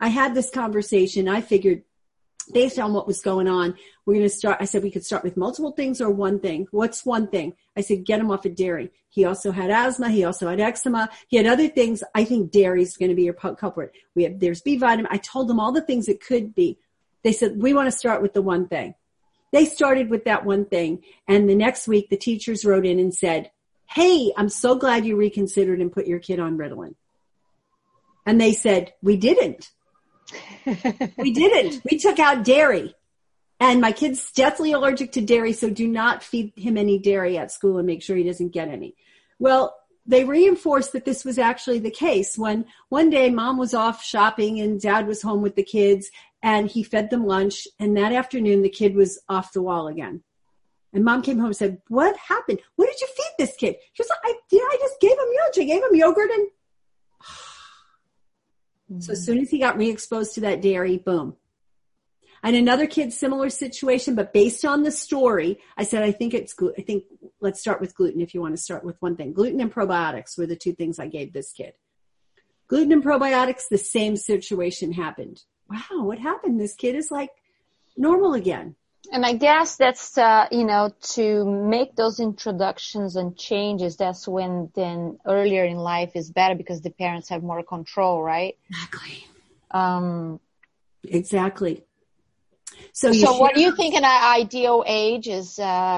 B: I had this conversation. I figured based on what was going on, we're going to start. I said we could start with multiple things or one thing. What's one thing? I said, get him off of dairy. He also had asthma. He also had eczema. He had other things. I think dairy is going to be your culprit. There's B vitamin. I told them all the things it could be. They said, we want to start with the one thing. They started with that one thing. And the next week, the teachers wrote in and said, hey, I'm so glad you reconsidered and put your kid on Ritalin. And they said, we didn't. We didn't. We took out dairy. And my kid's deathly allergic to dairy, so do not feed him any dairy at school and make sure he doesn't get any. Well, they reinforced that this was actually the case when one day mom was off shopping and dad was home with the kids and he fed them lunch. And that afternoon, the kid was off the wall again. And mom came home and said, what happened? What did you feed this kid? She was like, I just gave him lunch. I gave him yogurt. And so as soon as he got re-exposed to that dairy, boom. And another kid, similar situation, but based on the story, I said, I think let's start with gluten if you want to start with one thing. Gluten and probiotics were the two things I gave this kid. Gluten and probiotics, the same situation happened. Wow, what happened? This kid is like normal again.
A: And I guess that's, to make those introductions and changes, that's when then earlier in life is better because the parents have more control, right?
B: Exactly. Exactly. So
A: what do you think an ideal age is,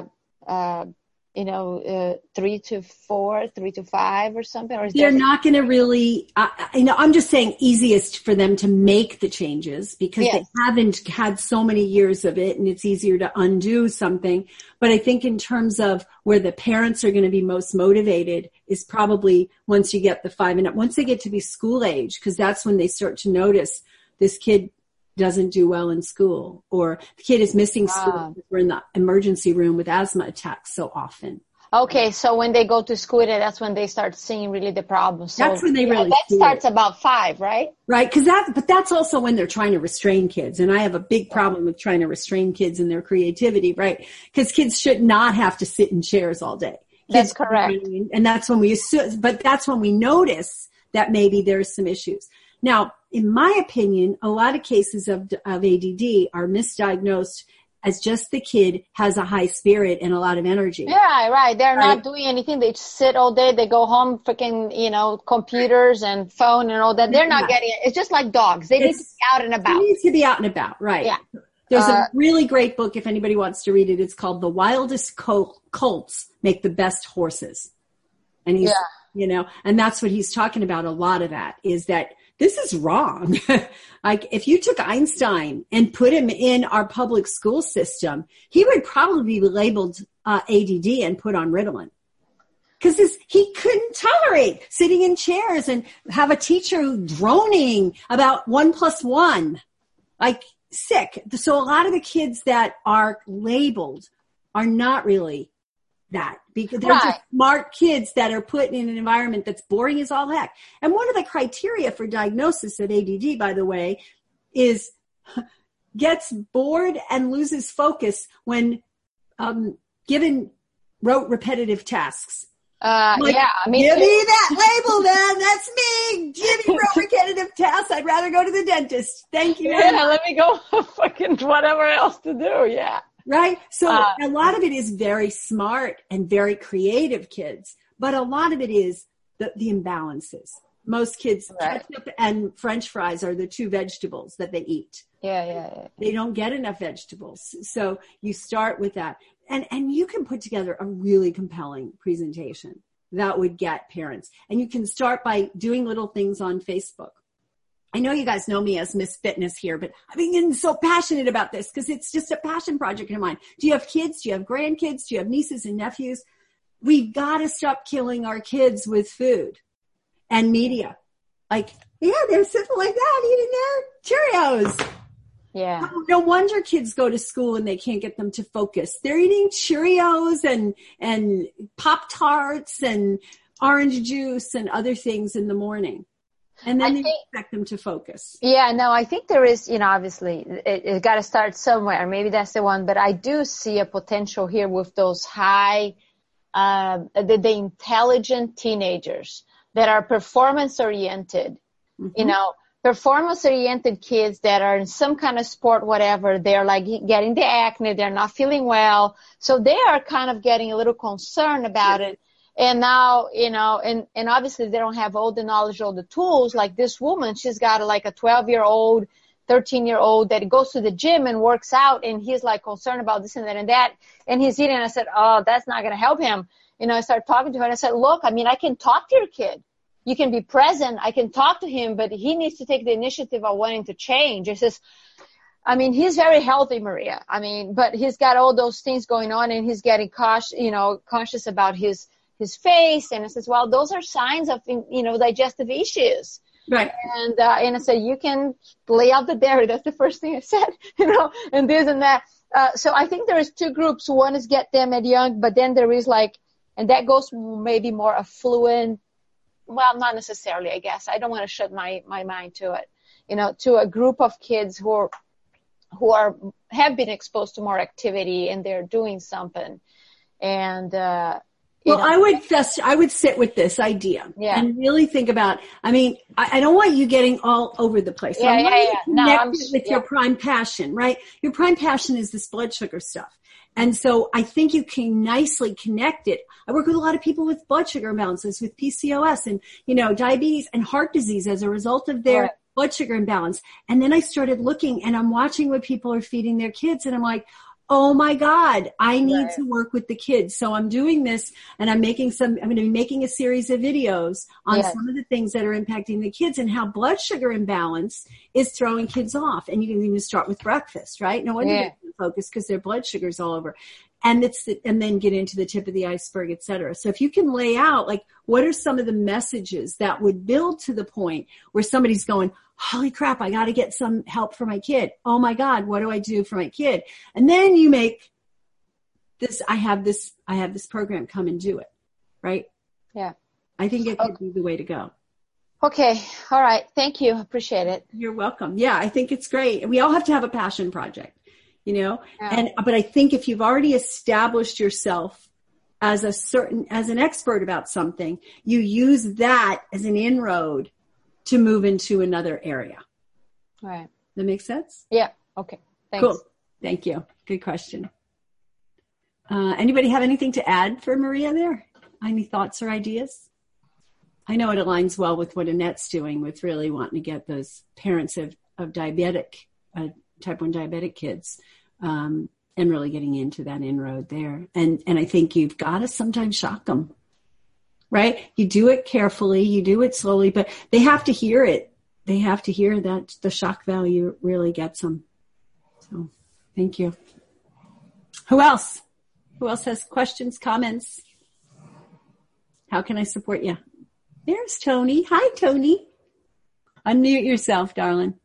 A: 3 to 4, 3 to 5 or something? Or is
B: they're not going to really, I'm just saying easiest for them to make the changes because they haven't had so many years of it and it's easier to undo something. But I think in terms of where the parents are going to be most motivated is probably once you get the 5 and up, once they get to be school age, because that's when they start to notice this kid doesn't do well in school or the kid is missing school because we're in the emergency room with asthma attacks so often.
A: Okay, so when they go to school, that's when they start seeing really the problem. So
B: that's when they really
A: that starts about 5, right?
B: Right, but that's also when they're trying to restrain kids. And I have a big problem with trying to restrain kids in their creativity, right? Because kids should not have to sit in chairs all day.
A: That's correct.
B: And that's when we assume, but that's when we notice that maybe there's some issues. Now, in my opinion, a lot of cases of ADD are misdiagnosed as just the kid has a high spirit and a lot of energy.
A: Yeah, right. They're not doing anything. They just sit all day. They go home, freaking, computers and phone and all that. They're not getting it. It's just like dogs. They need to be out and about.
B: They need to be out and about, right.
A: Yeah.
B: There's a really great book, if anybody wants to read it. It's called The Wildest Colts Make the Best Horses. And he's, and that's what he's talking about. A lot of that is that this is wrong. Like if you took Einstein and put him in our public school system, he would probably be labeled ADD and put on Ritalin. Because he couldn't tolerate sitting in chairs and have a teacher droning about 1 + 1, like sick. So a lot of the kids that are labeled are not really that because they're just smart kids that are put in an environment that's boring as all heck. And one of the criteria for diagnosis of ADD, by the way, is gets bored and loses focus when given rote repetitive tasks.
A: Give
B: me that label then. That's me. Give me rote repetitive tasks. I'd rather go to the dentist. Thank you.
A: Yeah, let me go fucking whatever else to do. Yeah.
B: Right? So a lot of it is very smart and very creative kids, but a lot of it is the imbalances. Most kids, ketchup and French fries are the 2 vegetables that they eat.
A: Yeah.
B: They don't get enough vegetables. So you start with that. And you can put together a really compelling presentation that would get parents. And you can start by doing little things on Facebook. I know you guys know me as Miss Fitness here, but I've been getting so passionate about this because it's just a passion project of mine. Do you have kids? Do you have grandkids? Do you have nieces and nephews? We've got to stop killing our kids with food and media. Like, they're sitting like that eating their Cheerios.
A: Yeah.
B: No wonder kids go to school and they can't get them to focus. They're eating Cheerios and Pop-Tarts and orange juice and other things in the morning. And then you expect them to focus.
A: Yeah, no, I think there is, obviously, it got to start somewhere. Maybe that's the one. But I do see a potential here with those high, the intelligent teenagers that are performance-oriented, performance-oriented kids that are in some kind of sport, whatever, they're like getting the acne, they're not feeling well. So they are kind of getting a little concerned about it. And now, and obviously they don't have all the knowledge, all the tools. Like this woman, she's got like a 12-year-old, 13-year-old that goes to the gym and works out, and he's like concerned about this and that and that. And he's eating. I said, oh, that's not going to help him. I started talking to her and I said, look, I can talk to your kid. You can be present. I can talk to him, but he needs to take the initiative of wanting to change. It says, he's very healthy, Maria. But he's got all those things going on, and he's getting conscious about his face. And I says, well, those are signs of, digestive issues.
B: Right.
A: And I said, you can lay out the dairy. That's the first thing I said, and this and that. So I think there is two groups. One is get them at young, but then there is and that goes maybe more affluent. Well, not necessarily, I guess. I don't want to shut my mind to it, to a group of kids who have been exposed to more activity and they're doing something. And,
B: I would sit with this idea and really think about, I don't want you getting all over the place.
A: Yeah.
B: With your prime passion, right? Your prime passion is this blood sugar stuff. And so I think you can nicely connect it. I work with a lot of people with blood sugar imbalances, with PCOS and, diabetes and heart disease as a result of their blood sugar imbalance. And then I started looking and I'm watching what people are feeding their kids. And I'm like, oh my God, I need to work with the kids. So I'm doing this and I'm going to be making a series of videos on some of the things that are impacting the kids and how blood sugar imbalance is throwing kids off. And you can even start with breakfast, right? No wonder they can focus because their blood sugar's all over. And then get into the tip of the iceberg, et cetera. So if you can lay out, what are some of the messages that would build to the point where somebody's going, holy crap, I got to get some help for my kid. Oh my God, what do I do for my kid? And then you make this, I have this program, come and do it. Right?
A: Yeah.
B: I think it could be the way to go.
A: Okay. All right. Thank you. Appreciate it.
B: You're welcome. Yeah. I think it's great. We all have to have a passion project, but I think if you've already established yourself as an expert about something, you use that as an inroad to move into another area.
A: All right.
B: That makes sense?
A: Yeah. Okay. Thanks.
B: Cool. Thank you. Good question. Anybody have anything to add for Maria there? Any thoughts or ideas? I know it aligns well with what Annette's doing with really wanting to get those parents of diabetic, type 1 diabetic kids, and really getting into that inroad there. And I think you've got to sometimes shock them. Right? You do it carefully, you do it slowly, but they have to hear it. They have to hear that the shock value really gets them. So, thank you. Who else? Who else has questions, comments? How can I support you? There's Tony. Hi, Tony. Unmute yourself, darling.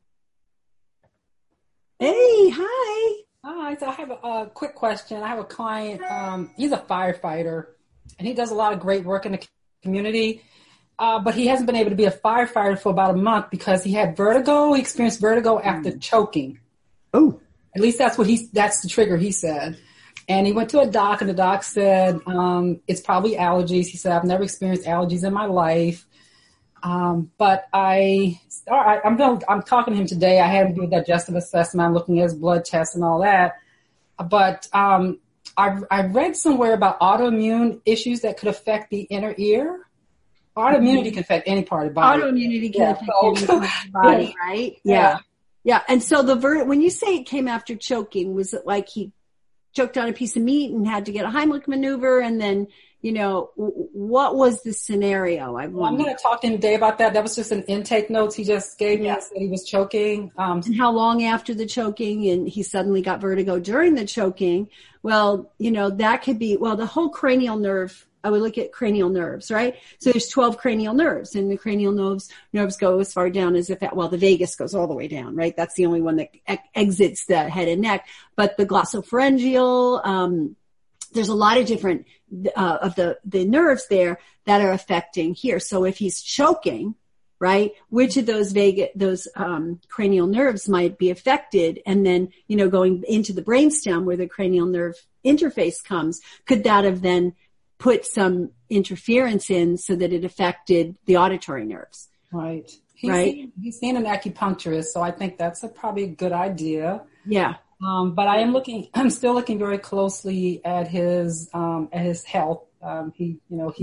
B: Hey, hi.
E: Hi. So I have a quick question. I have a client. He's a firefighter. And he does a lot of great work in the community, but he hasn't been able to be a firefighter for about a month because he had vertigo. He experienced vertigo after choking.
B: Oh,
E: at least that's the trigger, he said. And he went to a doc, and the doc said it's probably allergies. He said, I've never experienced allergies in my life, but I'm talking to him today. I had him do a digestive assessment. I'm looking at his blood tests and all that, but I've read somewhere about autoimmune issues that could affect the inner ear. Autoimmunity can affect any part of the body.
B: Autoimmunity can affect any part of the body, right? Yeah. Yeah. And so when you say it came after choking, was it like he choked on a piece of meat and had to get a Heimlich maneuver? And then, what was the scenario? I'm going
E: to talk to him today about that. That was just an intake notes he just gave me. He said he was choking.
B: And how long after the choking? And he suddenly got vertigo during the choking. Well, that could be, the whole cranial nerve. I would look at cranial nerves, right? So there's 12 cranial nerves, and the cranial nerves go as far down as the vagus goes all the way down, right? That's the only one that exits the head and neck. But the glossopharyngeal, there's a lot of different of the nerves there that are affecting here. So if he's choking, right, which of those cranial nerves might be affected? And then, going into the brainstem where the cranial nerve interface comes, could that have then put some interference in so that it affected the auditory nerves?
E: Right. He's seen an acupuncturist, so I think that's probably a good idea.
B: Yeah.
E: But I'm still looking very closely at his health. He's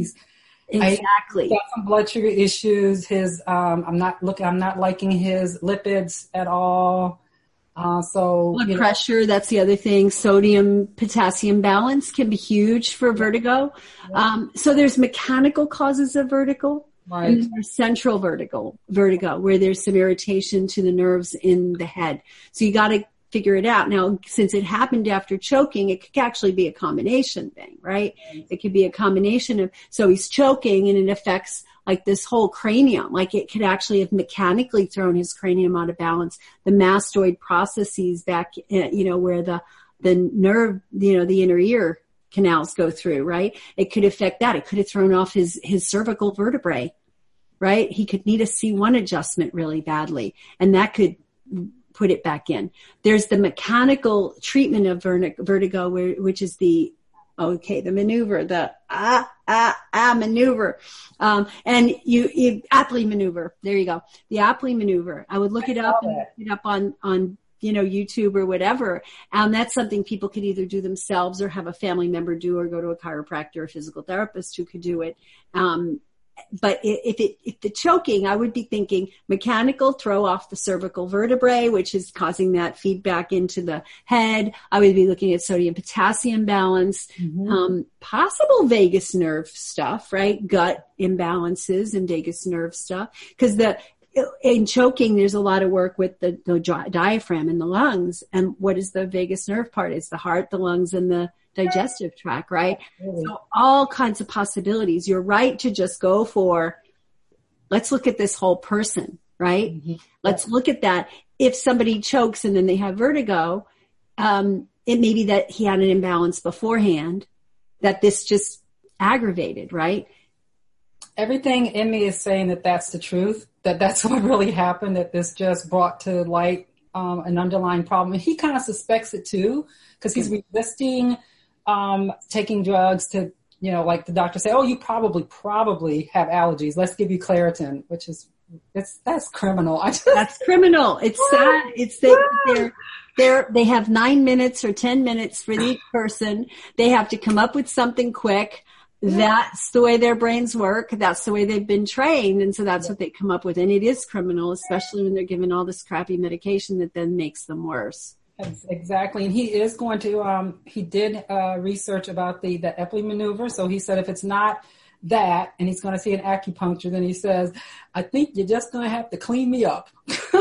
B: exactly
E: got some blood sugar issues. I'm not liking his lipids at all. So
B: blood pressure, that's the other thing. Sodium potassium balance can be huge for vertigo. So there's mechanical causes of vertigo.
E: Right.
B: And then there's central vertigo, where there's some irritation to the nerves in the head. So you got to figure it out. Now, since it happened after choking, it could actually be a combination thing, right? It could be a combination of, so he's choking and it affects like this whole cranium. Like it could actually have mechanically thrown his cranium out of balance. The mastoid processes back, where the nerve, the inner ear canals go through, right? It could affect that. It could have thrown off his cervical vertebrae, right? He could need a C1 adjustment really badly, and that could put it back in. There's the mechanical treatment of vertigo, which is the maneuver, the maneuver. And you Apley maneuver. There you go. The Apley maneuver. I would look it up on YouTube or whatever. And that's something people could either do themselves or have a family member do, or go to a chiropractor or physical therapist who could do it. But if the choking, I would be thinking mechanical, throw off the cervical vertebrae, which is causing that feedback into the head. I would be looking at sodium potassium balance, possible vagus nerve stuff, right? Gut imbalances and vagus nerve stuff. Because in choking, there's a lot of work with the diaphragm and the lungs. And what is the vagus nerve part? It's the heart, the lungs, and the digestive tract, right? Really? So all kinds of possibilities. You're right to just go for, let's look at this whole person, right? Mm-hmm. Let's look at that. If somebody chokes and then they have vertigo, it may be that he had an imbalance beforehand, that this just aggravated, right?
E: Everything in me is saying that that's the truth, that's what really happened, that this just brought to light an underlying problem. And he kind of suspects it too, because he's resisting taking drugs to, like the doctor say, oh, you probably have allergies. Let's give you Claritin, which is, that's criminal.
B: That's criminal. It's sad. It's they have 9 minutes or 10 minutes for each person. They have to come up with something quick. That's the way their brains work. That's the way they've been trained. And so that's what they come up with. And it is criminal, especially when they're given all this crappy medication that then makes them worse.
E: Exactly. And he is going to, he did research about the Epley maneuver. So he said if it's not that, and he's going to see an acupuncture, then he says, I think you're just going to have to clean me up.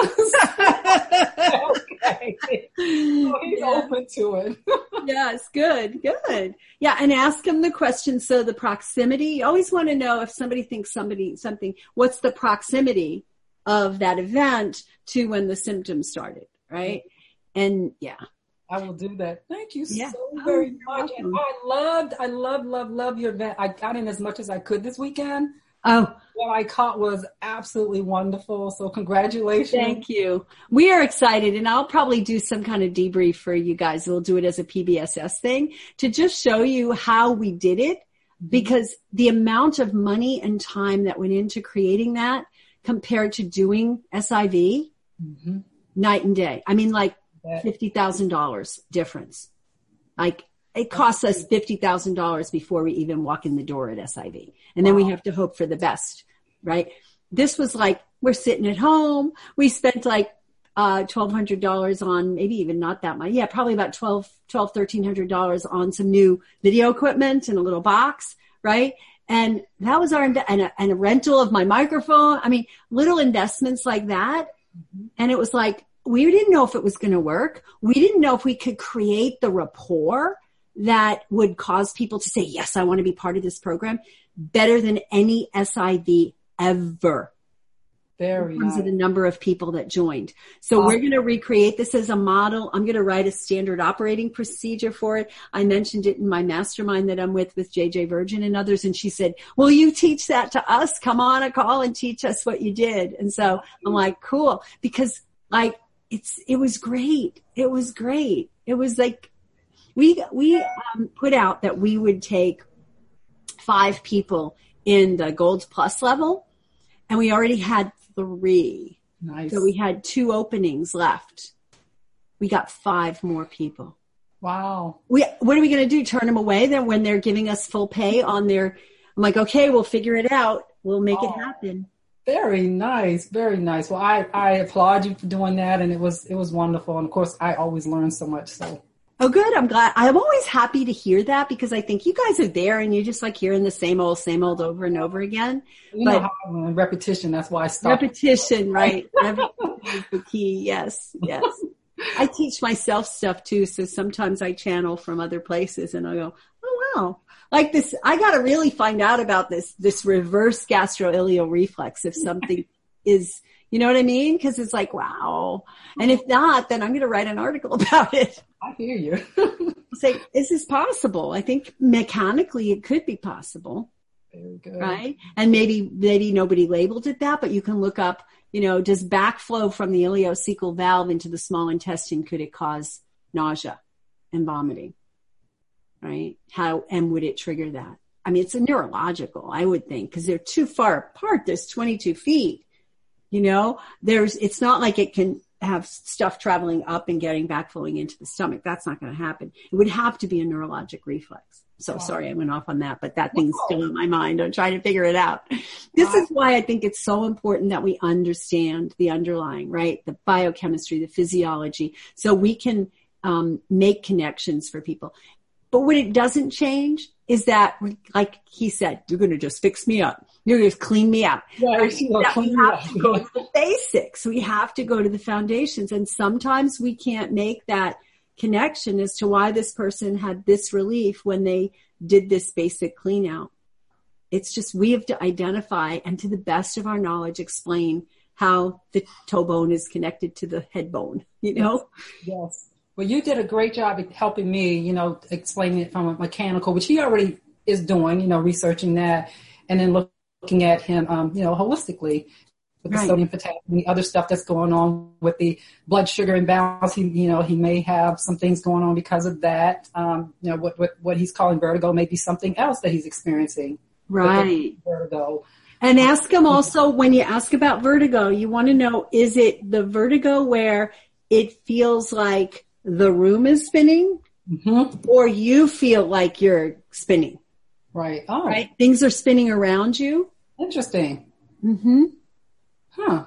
E: Okay. So he's open to it.
B: Yes, good. Yeah, and ask him the question. So the proximity, you always want to know if somebody thinks something, what's the proximity of that event to when the symptoms started, right? And yeah.
E: I will do that. Thank you so very much. And I love your event. I got in as much as I could this weekend.
B: Oh,
E: what I caught was absolutely wonderful. So congratulations.
B: Thank you. We are excited, and I'll probably do some kind of debrief for you guys. We'll do it as a PBSS thing to just show you how we did it, because the amount of money and time that went into creating that compared to doing SIV, night and day. I mean, like $50,000 difference. Like, it costs us $50,000 before we even walk in the door at SIV. And then we have to hope for the best, right? This was like, we're sitting at home. We spent like $1,200 on, maybe even not that much. Yeah, probably about $1,300 on some new video equipment and a little box, right? And that was and a rental of my microphone. I mean, little investments like that. And it was like, we didn't know if it was going to work. We didn't know if we could create the rapport that would cause people to say, yes, I want to be part of this program, better than any SIV ever.
E: Very
B: in terms of the number of people that joined. So we're going to recreate this as a model. I'm going to write a standard operating procedure for it. I mentioned it in my mastermind that I'm with JJ Virgin and others. And she said, will you teach that to us? Come on a call and teach us what you did. And so I'm like, cool. Because like, it was great. It was great. It was like, we put out that we would take 5 people in the Gold Plus level, and we already had 3.
E: Nice.
B: So we had 2 openings left. We got 5 more people.
E: Wow.
B: What are we going to do? Turn them away then when they're giving us full pay on their, I'm like, okay, we'll figure it out. We'll make it happen.
E: Very nice. Very nice. Well, I applaud you for doing that. And it was wonderful. And of course, I always learn so much. So.
B: Oh, good. I'm glad. I'm always happy to hear that because I think you guys are there and you're just like hearing the same old over and over again.
E: You know how I learn repetition. That's why I stopped.
B: Repetition, right? Repetition is the key. Yes. Yes. I teach myself stuff too. So sometimes I channel from other places and I go, oh, wow. Like this, I got to really find out about this reverse gastroileal reflex if something is, you know what I mean? Cause it's like, wow. And if not, then I'm going to write an article about it.
E: I hear you.
B: Say, is this possible? I think mechanically it could be possible.
E: Very good.
B: Right. And maybe nobody labeled it that, but you can look up, does backflow from the ileocecal valve into the small intestine, could it cause nausea and vomiting? Right. How, and would it trigger that? I mean, it's a neurological, I would think, because they're too far apart. There's 22 feet, it's not like it can have stuff traveling up and getting backflowing into the stomach. That's not going to happen. It would have to be a neurologic reflex. So sorry, I went off on that, but that thing's still in my mind. I'm trying to figure it out. This is why I think it's so important that we understand the underlying, right? The biochemistry, the physiology, so we can make connections for people. But what it doesn't change is that, like he said, you're going to just fix me up. You're going to clean me out.
E: Yeah,
B: we have to go to the basics. We have to go to the foundations. And sometimes we can't make that connection as to why this person had this relief when they did this basic clean out. It's just we have to identify and to the best of our knowledge explain how the toe bone is connected to the head bone,
E: Yes. Well, you did a great job at helping me, explaining it from a mechanical, which he already is doing, researching that and then looking at him, holistically with the sodium, potassium, the other stuff that's going on with the blood sugar imbalance. He may have some things going on because of that. What he's calling vertigo may be something else that he's experiencing.
B: Right.
E: Vertigo.
B: And ask him also, when you ask about vertigo, you want to know, is it the vertigo where it feels like the room is spinning, or you feel like you're spinning?
E: Right. Oh.
B: Right. Things are spinning around you.
E: Interesting.
B: Mm-hmm.
E: Huh.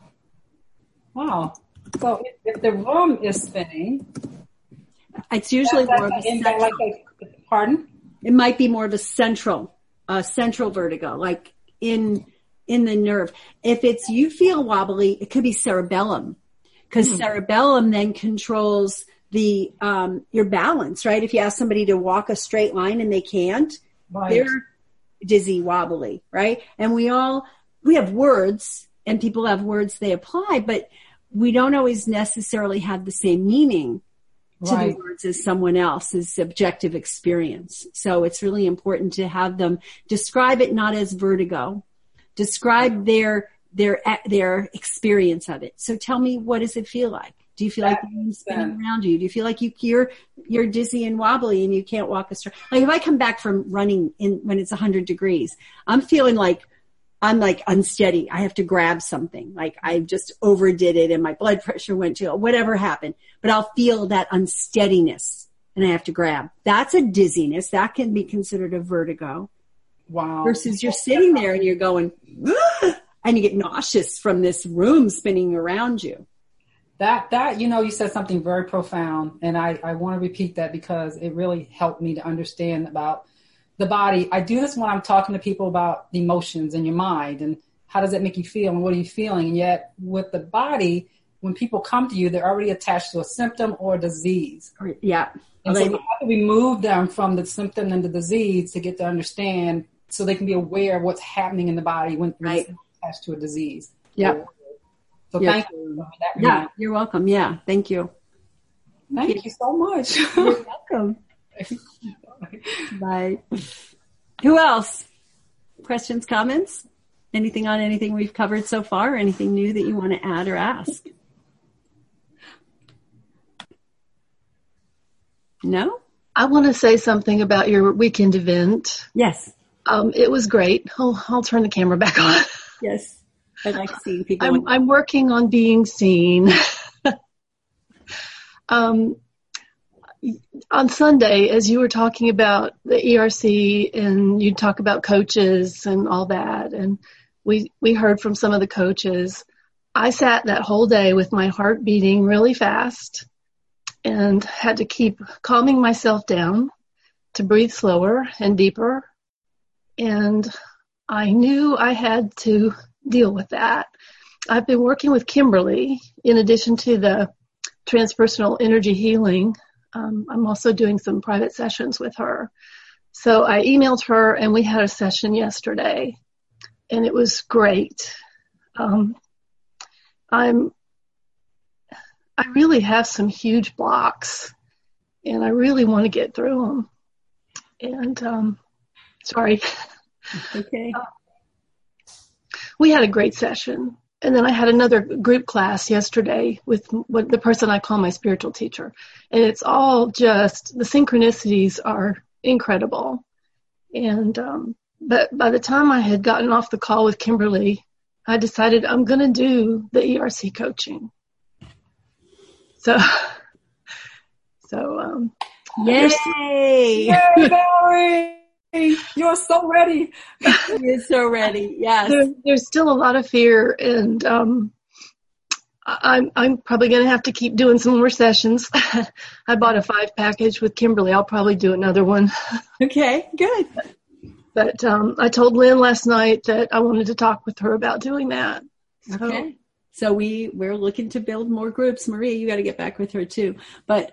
E: Wow. So if the room is spinning,
B: it's usually more of a central.
E: Pardon?
B: It might be more of a central vertigo, like in the nerve. If it's you feel wobbly, it could be cerebellum. Because cerebellum then controls the your balance, right? If you ask somebody to walk a straight line and they can't, they're dizzy, wobbly, right? And we have words, and people have words they apply, but we don't always necessarily have the same meaning to the words as someone else's subjective experience. So it's really important to have them describe it not as vertigo, describe their experience of it. So tell me, what does it feel like? Do you feel like the room's spinning around you? Do you feel like you're dizzy and wobbly and you can't walk a straight? Like if I come back from running when it's 100 degrees, I'm feeling like I'm like unsteady. I have to grab something. Like I just overdid it and my blood pressure went to whatever happened, but I'll feel that unsteadiness and I have to grab. That's a dizziness. That can be considered a vertigo.
E: Wow.
B: Versus you're sitting there and you're going, and you get nauseous from this room spinning around you.
E: That you said something very profound, and I want to repeat that because it really helped me to understand about the body. I do this when I'm talking to people about the emotions in your mind and how does it make you feel and what are you feeling. And yet with the body, when people come to you, they're already attached to a symptom or a disease.
B: Yeah.
E: And so we have to remove them from the symptom and the disease to get to understand so they can be aware of what's happening in the body when it's attached to a disease.
B: Yeah.
E: So thank you.
B: Yeah, you're welcome. Yeah, thank you.
E: Thank you so much.
B: You're welcome. Bye. Who else? Questions, comments? Anything on anything we've covered so far? Anything new that you want to add or ask? No?
C: I want to say something about your weekend event.
B: Yes.
C: It was great. I'll turn the camera back on.
B: Yes. I like seeing people.
C: I'm working on being seen. On Sunday, as you were talking about the ERC and you talk about coaches and all that, and we heard from some of the coaches, I sat that whole day with my heart beating really fast and had to keep calming myself down to breathe slower and deeper. And I knew I had to deal with that. I've been working with Kimberly in addition to the transpersonal energy healing. I'm also doing some private sessions with her. So I emailed her and we had a session yesterday and it was great. I really have some huge blocks and I really want to get through them. And, sorry.
B: Okay.
C: We had a great session. And then I had another group class yesterday with the person I call my spiritual teacher. And it's all just, the synchronicities are incredible. And, but by the time I had gotten off the call with Kimberly, I decided I'm going to do the ERC coaching. So,
B: yay!
E: Yay, Valerie! You're so ready.
B: You're so ready. Yes.
C: There's still a lot of fear, and I'm probably going to have to keep doing some more sessions. I bought a 5 package with Kimberly. I'll probably do another one.
B: Okay, good.
C: But I told Lynn last night that I wanted to talk with her about doing that.
B: Okay. So we're looking to build more groups. Maria, you got to get back with her too. But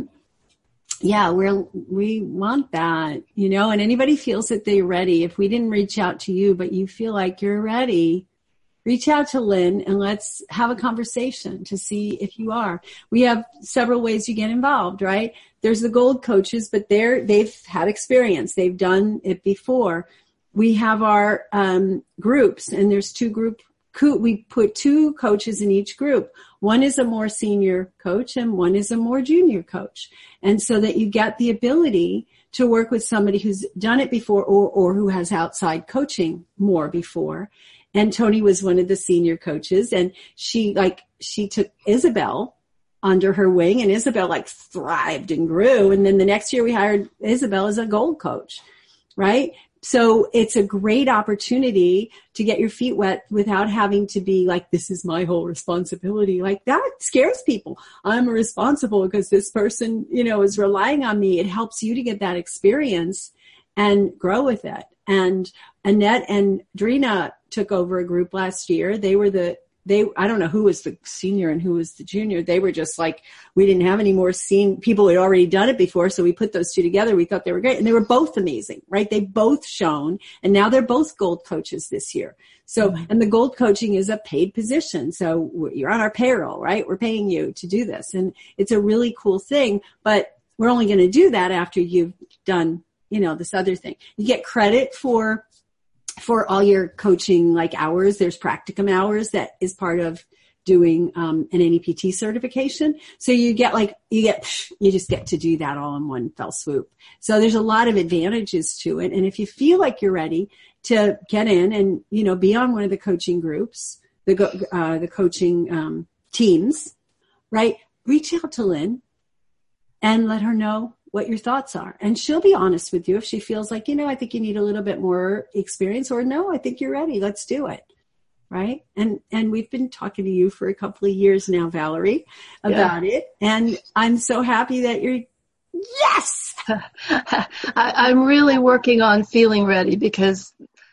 B: yeah, we want that, you know, and anybody feels that they're ready. If we didn't reach out to you, but you feel like you're ready, reach out to Lynn and let's have a conversation to see if you are. We have several ways you get involved, right? There's the gold coaches, but they've had experience. They've done it before. We have our groups, and there's we put 2 coaches in each group. One is a more senior coach and one is a more junior coach. And so that you get the ability to work with somebody who's done it before or who has outside coaching more before. And Tony was one of the senior coaches, and she took Isabel under her wing, and Isabel thrived and grew. And then the next year we hired Isabel as a gold coach, right? So it's a great opportunity to get your feet wet without having to be like, this is my whole responsibility. Like that scares people. I'm responsible because this person, you know, is relying on me. It helps you to get that experience and grow with it. And Annette and Drina took over a group last year. I don't know who was the senior and who was the junior. They were just like, we didn't have any more people who had already done it before. So we put those 2 together. We thought they were great. And they were both amazing, right? They both shone. And now they're both gold coaches this year. So, and the gold coaching is a paid position. So you're on our payroll, right? We're paying you to do this. And it's a really cool thing, but we're only going to do that after you've done, you know, this other thing. You get credit for all your coaching hours. There's practicum hours that is part of doing an NEPT certification. So you just get to do that all in one fell swoop. So there's a lot of advantages to it. And if you feel like you're ready to get in and, you know, be on one of the coaching groups, the coaching teams, right? Reach out to Lynn and let her know what your thoughts are. And she'll be honest with you if she feels like, you know, I think you need a little bit more experience, or no, I think you're ready. Let's do it. Right. And we've been talking to you for a couple of years now, Valerie, about it. And I'm so happy that yes,
C: I'm really working on feeling ready because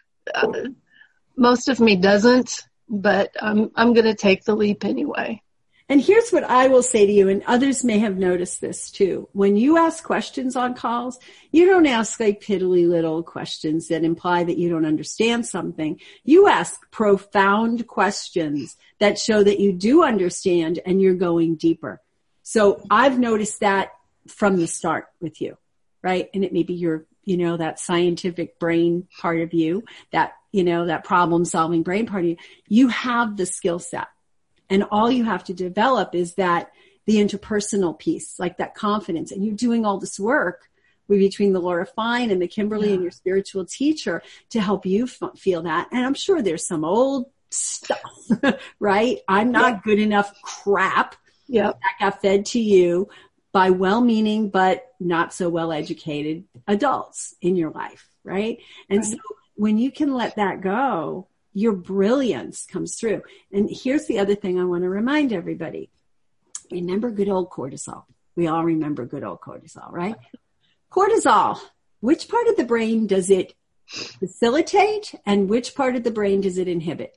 C: most of me doesn't, but I'm going to take the leap anyway.
B: And here's what I will say to you, and others may have noticed this too. When you ask questions on calls, you don't ask piddly little questions that imply that you don't understand something. You ask profound questions that show that you do understand and you're going deeper. So I've noticed that from the start with you, right? And it may be your, you know, that scientific brain part of you, that, you know, that problem solving brain part of you. You have the skill set. And all you have to develop is the interpersonal piece, like that confidence. And you're doing all this work between the Laura Fine and the Kimberly and your spiritual teacher to help you feel that. And I'm sure there's some old stuff, right? I'm not good enough crap
C: Yep.
B: that got fed to you by well-meaning but not so well-educated adults in your life, right? And so when you can let that go, your brilliance comes through. And here's the other thing I want to remind everybody. Remember good old cortisol. We all remember good old cortisol, right? Cortisol, which part of the brain does it facilitate and which part of the brain does it inhibit?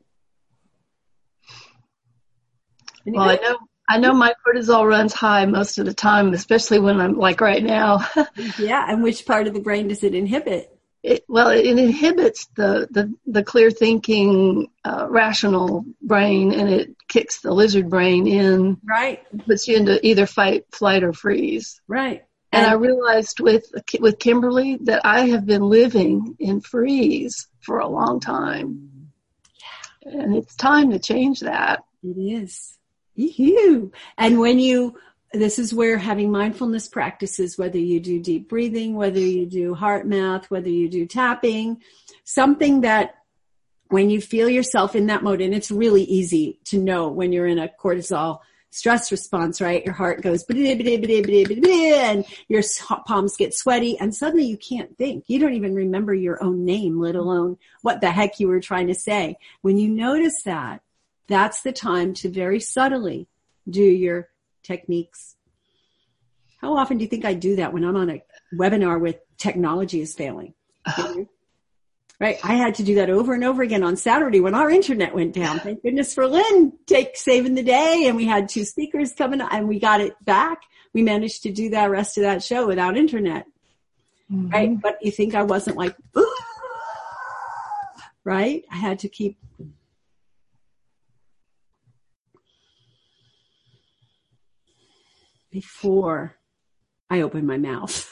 C: Well, I know my cortisol runs high most of the time, especially when I'm like right now.
B: Yeah, and which part of the brain does it inhibit?
C: It inhibits the clear thinking, rational brain, and it kicks the lizard brain in.
B: Right.
C: Puts you into either fight, flight, or freeze.
B: Right.
C: And I realized with Kimberly that I have been living in freeze for a long time. Yeah. And it's time to change that.
B: It is. Yoo-hoo. And this is where having mindfulness practices, whether you do deep breathing, whether you do heart math, whether you do tapping, something that when you feel yourself in that mode, and it's really easy to know when you're in a cortisol stress response, right? Your heart goes, and your palms get sweaty, and suddenly you can't think. You don't even remember your own name, let alone what the heck you were trying to say. When you notice that, that's the time to very subtly do your techniques. How often do you think I do that when I'm on a webinar with technology is failing? Right? I had to do that over and over again on Saturday when our internet went down. Thank goodness for Lynn saving the day, and we had 2 speakers coming and we got it back. We managed to do that rest of that show without internet. Mm-hmm. Right? But you think I wasn't like, right? I had to keep. Before I open my mouth,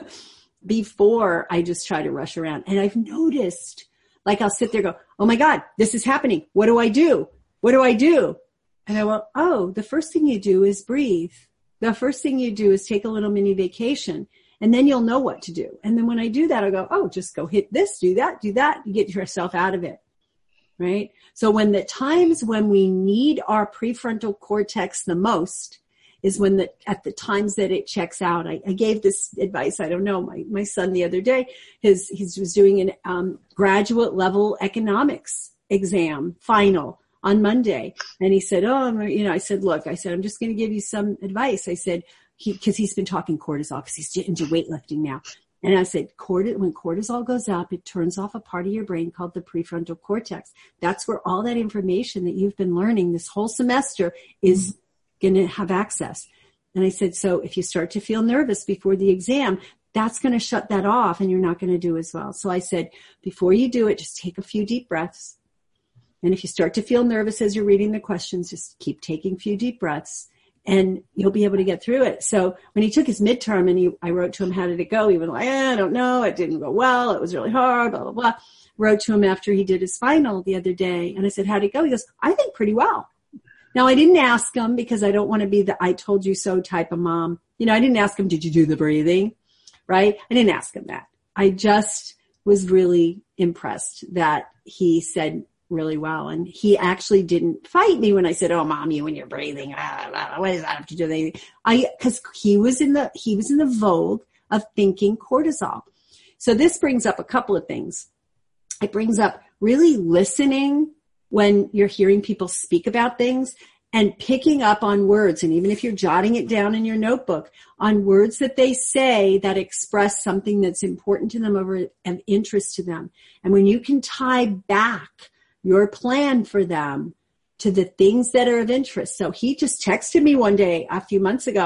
B: before I just try to rush around. And I've noticed, like I'll sit there and go, oh my God, this is happening. What do I do? What do I do? And I go, oh, the first thing you do is breathe. The first thing you do is take a little mini vacation, and then you'll know what to do. And then when I do that, I go, oh, just go hit this, do that, you get yourself out of it. Right? So when the times when we need our prefrontal cortex the most is when at the times that it checks out. I gave this advice. I don't know. My son the other day, he was doing an graduate level economics exam final on Monday, and he said, I said, look, I'm just going to give you some advice. I said, because he's been talking cortisol because he's into weightlifting now. And I said, when cortisol goes up, it turns off a part of your brain called the prefrontal cortex. That's where all that information that you've been learning this whole semester is going to have access. And I said, so if you start to feel nervous before the exam, that's going to shut that off and you're not going to do as well. So I said, before you do it, just take a few deep breaths. And if you start to feel nervous as you're reading the questions, just keep taking a few deep breaths and you'll be able to get through it. So when he took his midterm and I wrote to him, how did it go? He was like, I don't know. It didn't go well. It was really hard, blah, blah, blah. Wrote to him after he did his final the other day. And I said, how'd it go? He goes, I think pretty well. Now, I didn't ask him because I don't want to be the I told you so type of mom. I didn't ask him, did you do the breathing? Right? I didn't ask him that. I just was really impressed that he said really well. And he actually didn't fight me when I said, oh, Mom, you and your breathing, what does that have to do with anything? Because he was in the vogue of thinking cortisol. So this brings up a couple of things. It brings up really listening when you're hearing people speak about things and picking up on words. And even if you're jotting it down in your notebook, on words that they say that express something that's important to them or of interest to them. And when you can tie back your plan for them to the things that are of interest. So he just texted me one day a couple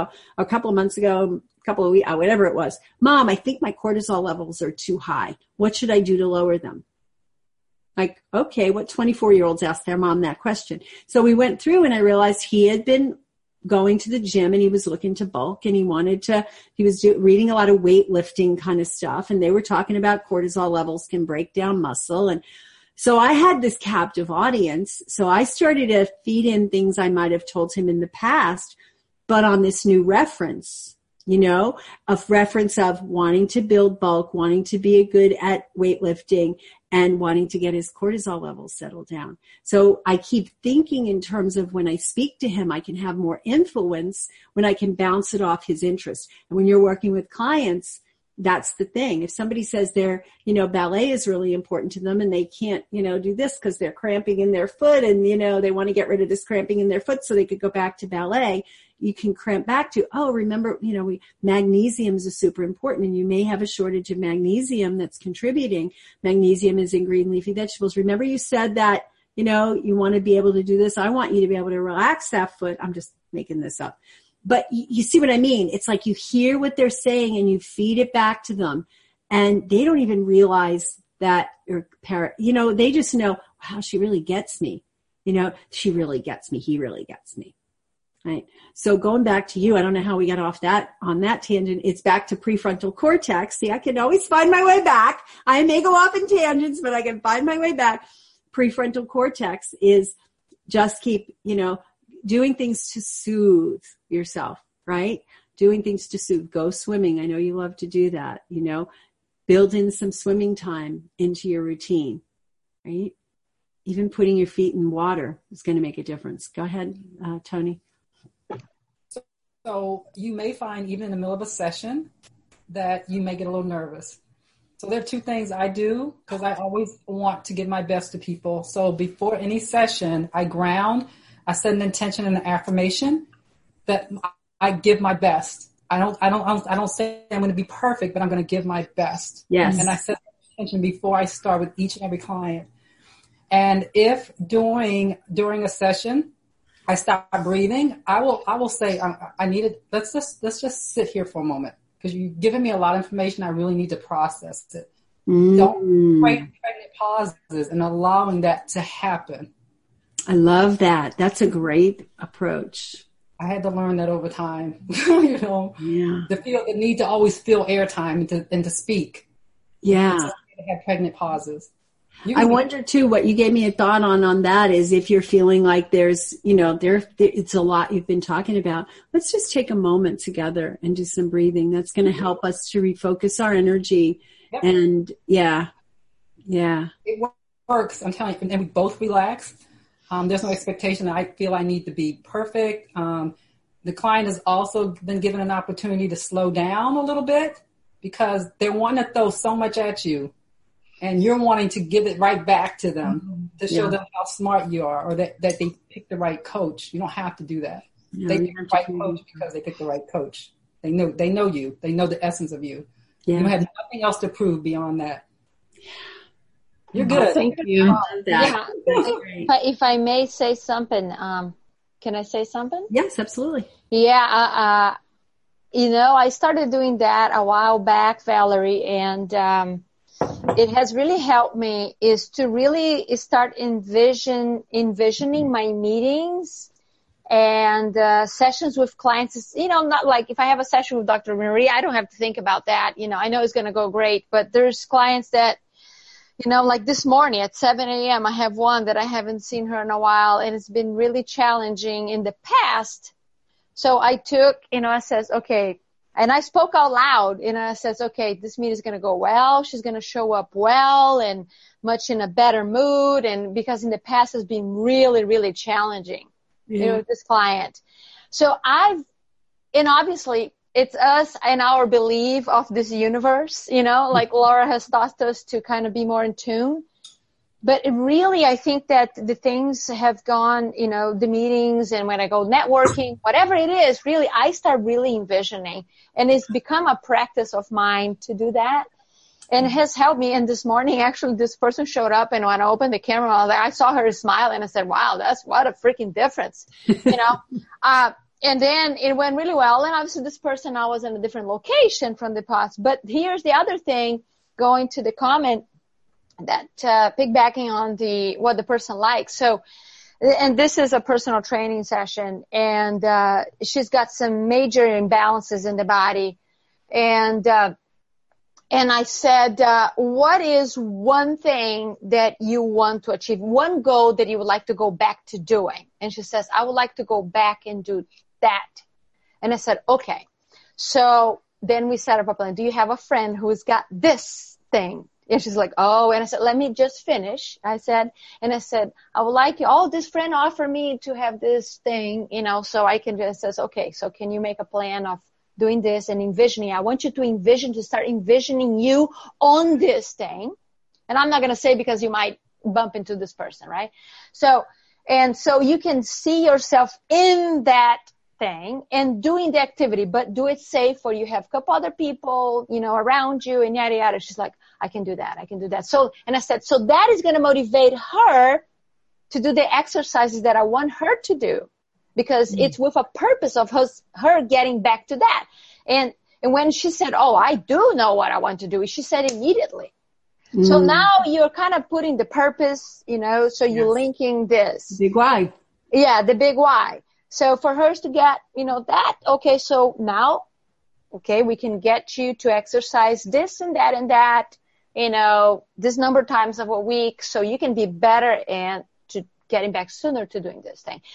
B: of weeks, whatever it was. Mom, I think my cortisol levels are too high. What should I do to lower them? Like, okay, what 24-year-olds ask their mom that question? So we went through and I realized he had been going to the gym and he was looking to bulk and he was reading a lot of weightlifting kind of stuff. And they were talking about cortisol levels can break down muscle. And so I had this captive audience. So I started to feed in things I might have told him in the past, but on this new reference. you know, a reference of wanting to build bulk, wanting to be good at weightlifting, and wanting to get his cortisol levels settled down. So I keep thinking in terms of when I speak to him, I can have more influence when I can bounce it off his interest. And when you're working with clients, that's the thing. If somebody says ballet is really important to them and they can't, do this because they're cramping in their foot and, they want to get rid of this cramping in their foot so they could go back to ballet, you can cramp back to, remember, magnesium is super important and you may have a shortage of magnesium that's contributing. Magnesium is in green leafy vegetables. Remember you said that, you want to be able to do this. I want you to be able to relax that foot. I'm just making this up. But you see what I mean? It's like you hear what they're saying and you feed it back to them and they don't even realize that they just know, wow, she really gets me. She really gets me. He really gets me. Right. So going back to you, I don't know how we got off on that tangent. It's back to prefrontal cortex. See, I can always find my way back. I may go off in tangents, but I can find my way back. Prefrontal cortex is just keep, doing things to soothe yourself, right? Doing things to soothe. Go swimming. I know you love to do that, build in some swimming time into your routine, right? Even putting your feet in water is going to make a difference. Go ahead, Tony.
E: So you may find even in the middle of a session that you may get a little nervous. So there are two things I do because I always want to give my best to people. So before any session, I ground, I set an intention and an affirmation that I give my best. I don't say I'm going to be perfect, but I'm going to give my best.
B: Yes.
E: And I set an intention before I start with each and every client. And if during a session, I stop breathing, I will say, I need it. Let's just sit here for a moment because you've given me a lot of information. I really need to process it. Don't break pregnant pauses and allowing that to happen.
B: I love that. That's a great approach.
E: I had to learn that over time, the need to always feel airtime and to speak.
B: Yeah.
E: To have pregnant pauses.
B: I wonder too, what you gave me a thought on that is if you're feeling like there's, it's a lot you've been talking about, let's just take a moment together and do some breathing. That's going to help us to refocus our energy. Yep. And yeah.
E: It works. I'm telling you, and we both relax. There's no expectation that I feel I need to be perfect. The client has also been given an opportunity to slow down a little bit because they're wanting to throw so much at you. And you're wanting to give it right back to them to show them how smart you are or that they picked the right coach. You don't have to do that. Yeah, they picked the right coach because they picked the right coach. They know you. They know the essence of you. Yeah. You have nothing else to prove beyond that. You're good.
C: Thank you.
A: Yeah. If I may say something, can I say something?
B: Yes, absolutely.
A: Yeah. I started doing that a while back, Valerie, and it has really helped me is to really start envisioning my meetings and sessions with clients. It's, not like if I have a session with Dr. Marie, I don't have to think about that. I know it's going to go great, but there's clients that, like this morning at 7 a.m., I have one that I haven't seen her in a while, and it's been really challenging in the past. So I took, I says, okay, and I spoke out loud, and I says, okay, this meeting is going to go well. She's going to show up well and much in a better mood. And because in the past has been really, really challenging, with this client. So obviously it's us and our belief of this universe, like Laura has taught us to kind of be more in tune. But really, I think that the things have gone, the meetings and when I go networking, whatever it is, really, I start really envisioning. And it's become a practice of mine to do that. And it has helped me. And this morning, actually, this person showed up, and when I opened the camera, I saw her smile, and I said, wow, what a freaking difference, and then it went really well. And obviously, this person now was in a different location from the past. But here's the other thing, going to the comment, that piggybacking on what the person likes. So, and this is a personal training session, and she's got some major imbalances in the body, and I said, what is one thing that you want to achieve, one goal that you would like to go back to doing? And she says, I would like to go back and do that. And I said, okay. So then we set up a plan. Do you have a friend who's got this thing? And she's like, oh, and I said, let me just finish. I said, I would like you, this friend offered me to have this thing, so I can just says, okay, so can you make a plan of doing this and envisioning? I want you to start envisioning you on this thing. And I'm not going to say because you might bump into this person, right? So you can see yourself in that thing and doing the activity, but do it safe where you have a couple other people, around you and yada, yada. She's like, I can do that. So, and I said, so that is going to motivate her to do the exercises that I want her to do because it's with a purpose of her getting back to that. And when she said, oh, I do know what I want to do, she said immediately. So now you're kind of putting the purpose, so you're linking this.
B: Big why.
A: Yeah, the big why. So for her to get, that, okay, so now, okay, we can get you to exercise this and that, this number of times of a week so you can be better and to getting back sooner to doing this thing.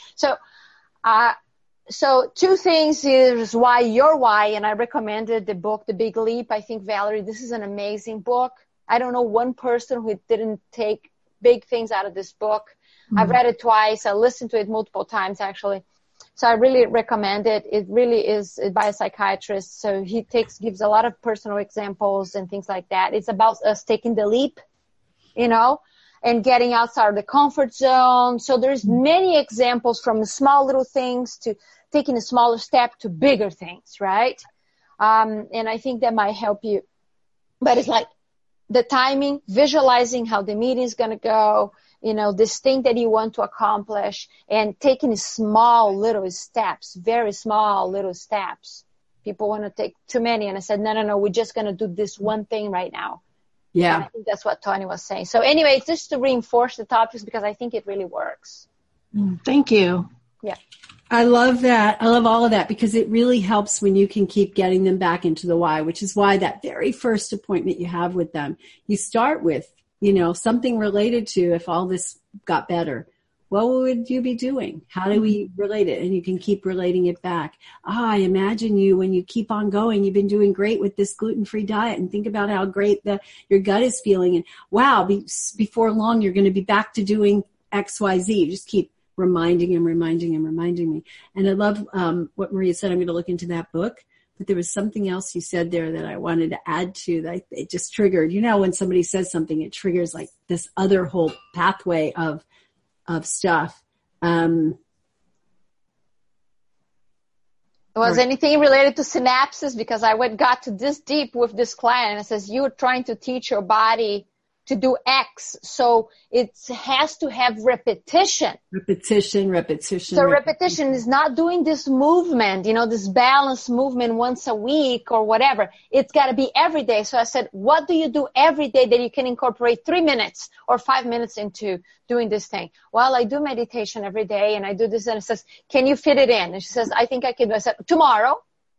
A: So two things is your why, and I recommended the book, The Big Leap. I think, Valerie, this is an amazing book. I don't know one person who didn't take big things out of this book. I've read it twice. I listened to it multiple times, actually. So I really recommend it. It really is by a psychiatrist. So he gives a lot of personal examples and things like that. It's about us taking the leap, and getting outside of the comfort zone. So there's many examples from small little things to taking a smaller step to bigger things, right? And I think that might help you. But it's like the timing, visualizing how the meeting is going to go, this thing that you want to accomplish, and taking small little steps, very small little steps. People want to take too many. And I said, no, we're just going to do this one thing right now. Yeah. And I think that's what Tony was saying. So anyway, just to reinforce the topics because I think it really works.
C: Thank you.
A: Yeah.
B: I love that. I love all of that because it really helps when you can keep getting them back into the why, which is why that very first appointment you have with them, you start with, something related to if all this got better, what would you be doing? How do we relate it? And you can keep relating it back. I imagine you, when you keep on going, you've been doing great with this gluten-free diet and think about how great your gut is feeling. And wow, before long, you're going to be back to doing X, Y, Z. You just keep reminding me. And I love what Maria said. I'm going to look into that book. But there was something else you said there that I wanted to add to that it just triggered. When somebody says something, it triggers like this other whole pathway of stuff.
A: Was anything related to synapses? Because I got to this deep with this client and it says, you're trying to teach your body to do X. So it has to have repetition.
B: Repetition.
A: So repetition is not doing this movement, this balanced movement once a week or whatever. It's got to be every day. So I said, what do you do every day that you can incorporate 3 minutes or 5 minutes into doing this thing? Well, I do meditation every day and I do this. And it says, can you fit it in? And she says, I think I can. I said, tomorrow.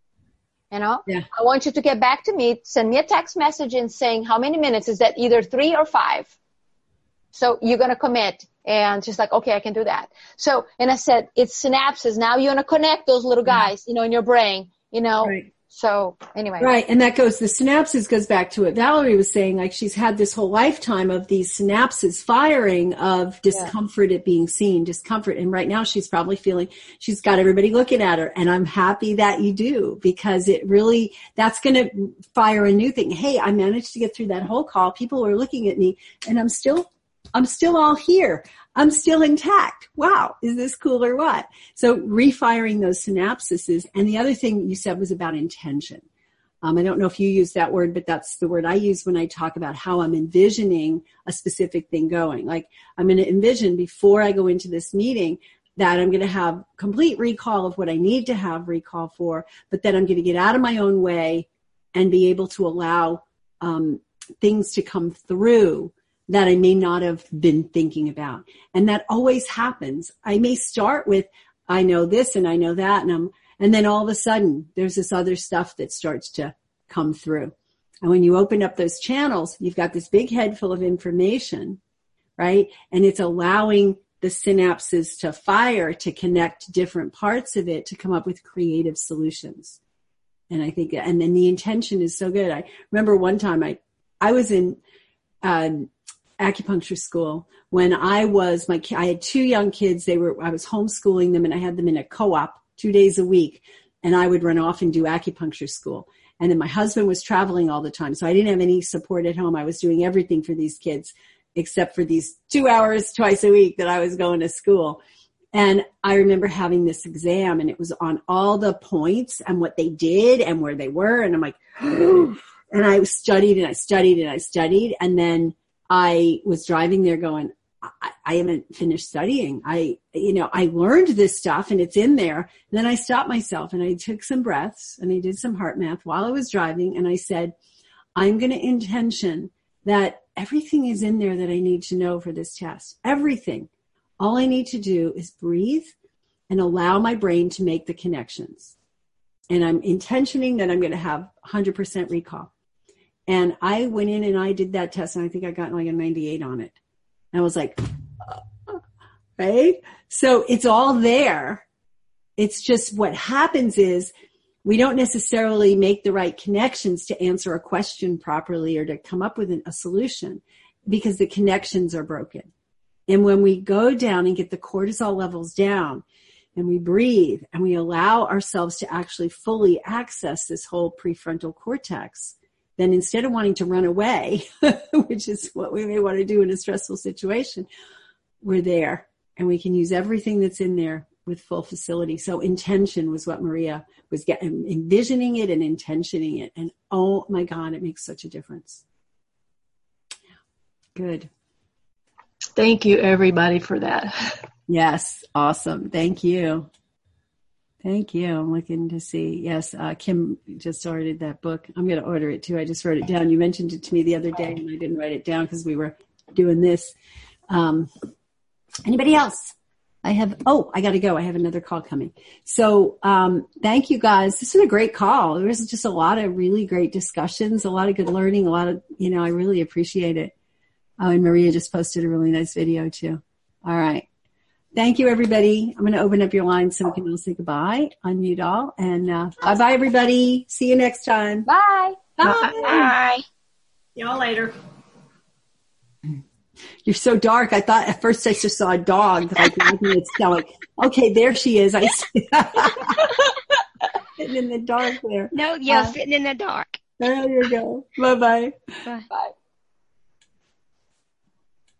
A: I want you to get back to me, send me a text message and saying how many minutes. Is that either 3 or 5? So you're going to commit. And she's like, okay, I can do that. So, and I said, it's synapses. Now you're going to connect those little guys, in your brain,
B: Right.
A: So anyway.
B: Right. And the synapses goes back to what Valerie was saying. Like she's had this whole lifetime of these synapses firing of discomfort at being seen, discomfort. And right now she's probably feeling she's got everybody looking at her. And I'm happy that you do because it really, that's going to fire a new thing. Hey, I managed to get through that whole call. People were looking at me and I'm still all here. I'm still intact. Wow. Is this cool or what? So refiring those synapses. And the other thing you said was about intention. I don't know if you use that word, but that's the word I use when I talk about how I'm envisioning a specific thing going. Like I'm going to envision before I go into this meeting that I'm going to have complete recall of what I need to have recall for, but then I'm going to get out of my own way and be able to allow things to come through that I may not have been thinking about. And that always happens. I may start with, I know this and I know that, and then all of a sudden there's this other stuff that starts to come through. And when you open up those channels, you've got this big head full of information, right? And it's allowing the synapses to fire, to connect different parts of it, to come up with creative solutions. And I think, and then the intention is so good. I remember one time I was in acupuncture school when I had 2 young kids. I was homeschooling them, and I had them in a co-op 2 days a week, and I would run off and do acupuncture school. And then my husband was traveling all the time, so I didn't have any support at home. I was doing everything for these kids except for these 2 hours twice a week that I was going to school. And I remember having this exam, and it was on all the points and what they did and where they were. And I'm like, and I studied and I studied and I studied. And then I was driving there going, I haven't finished studying. I learned this stuff and it's in there. And then I stopped myself and I took some breaths and I did some heart math while I was driving. And I said, I'm going to intention that everything is in there that I need to know for this test. Everything. All I need to do is breathe and allow my brain to make the connections. And I'm intentioning that I'm going to have 100% recall. And I went in and I did that test, and I think I got like a 98 on it. And I was like, right? So it's all there. It's just what happens is we don't necessarily make the right connections to answer a question properly or to come up with a solution because the connections are broken. And when we go down and get the cortisol levels down and we breathe and we allow ourselves to actually fully access this whole prefrontal cortex, then instead of wanting to run away, which is what we may want to do in a stressful situation, we're there and we can use everything that's in there with full facility. So intention was what Maria was envisioning it and intentioning it. And oh my God, it makes such a difference. Good.
C: Thank you, everybody, for that.
B: Yes. Awesome. Thank you. Thank you. I'm looking to see. Yes. Kim just ordered that book. I'm going to order it too. I just wrote it down. You mentioned it to me the other day and I didn't write it down because we were doing this. Anybody else? I got to go. I have another call coming. So, thank you guys. This is a great call. There was just a lot of really great discussions, a lot of good learning, a lot of, I really appreciate it. Oh, and Maria just posted a really nice video too. All right. Thank you, everybody. I'm going to open up your line so we can all say goodbye. Unmute all. And bye-bye, everybody. See you next time.
A: Bye.
B: Bye.
A: Bye.
D: See y'all later.
B: You're so dark. I thought at first I just saw a dog. Okay, there she is. I see. Sitting in the dark there.
F: No, sitting in the dark.
B: There you go. Bye-bye.
F: Bye.
B: Bye.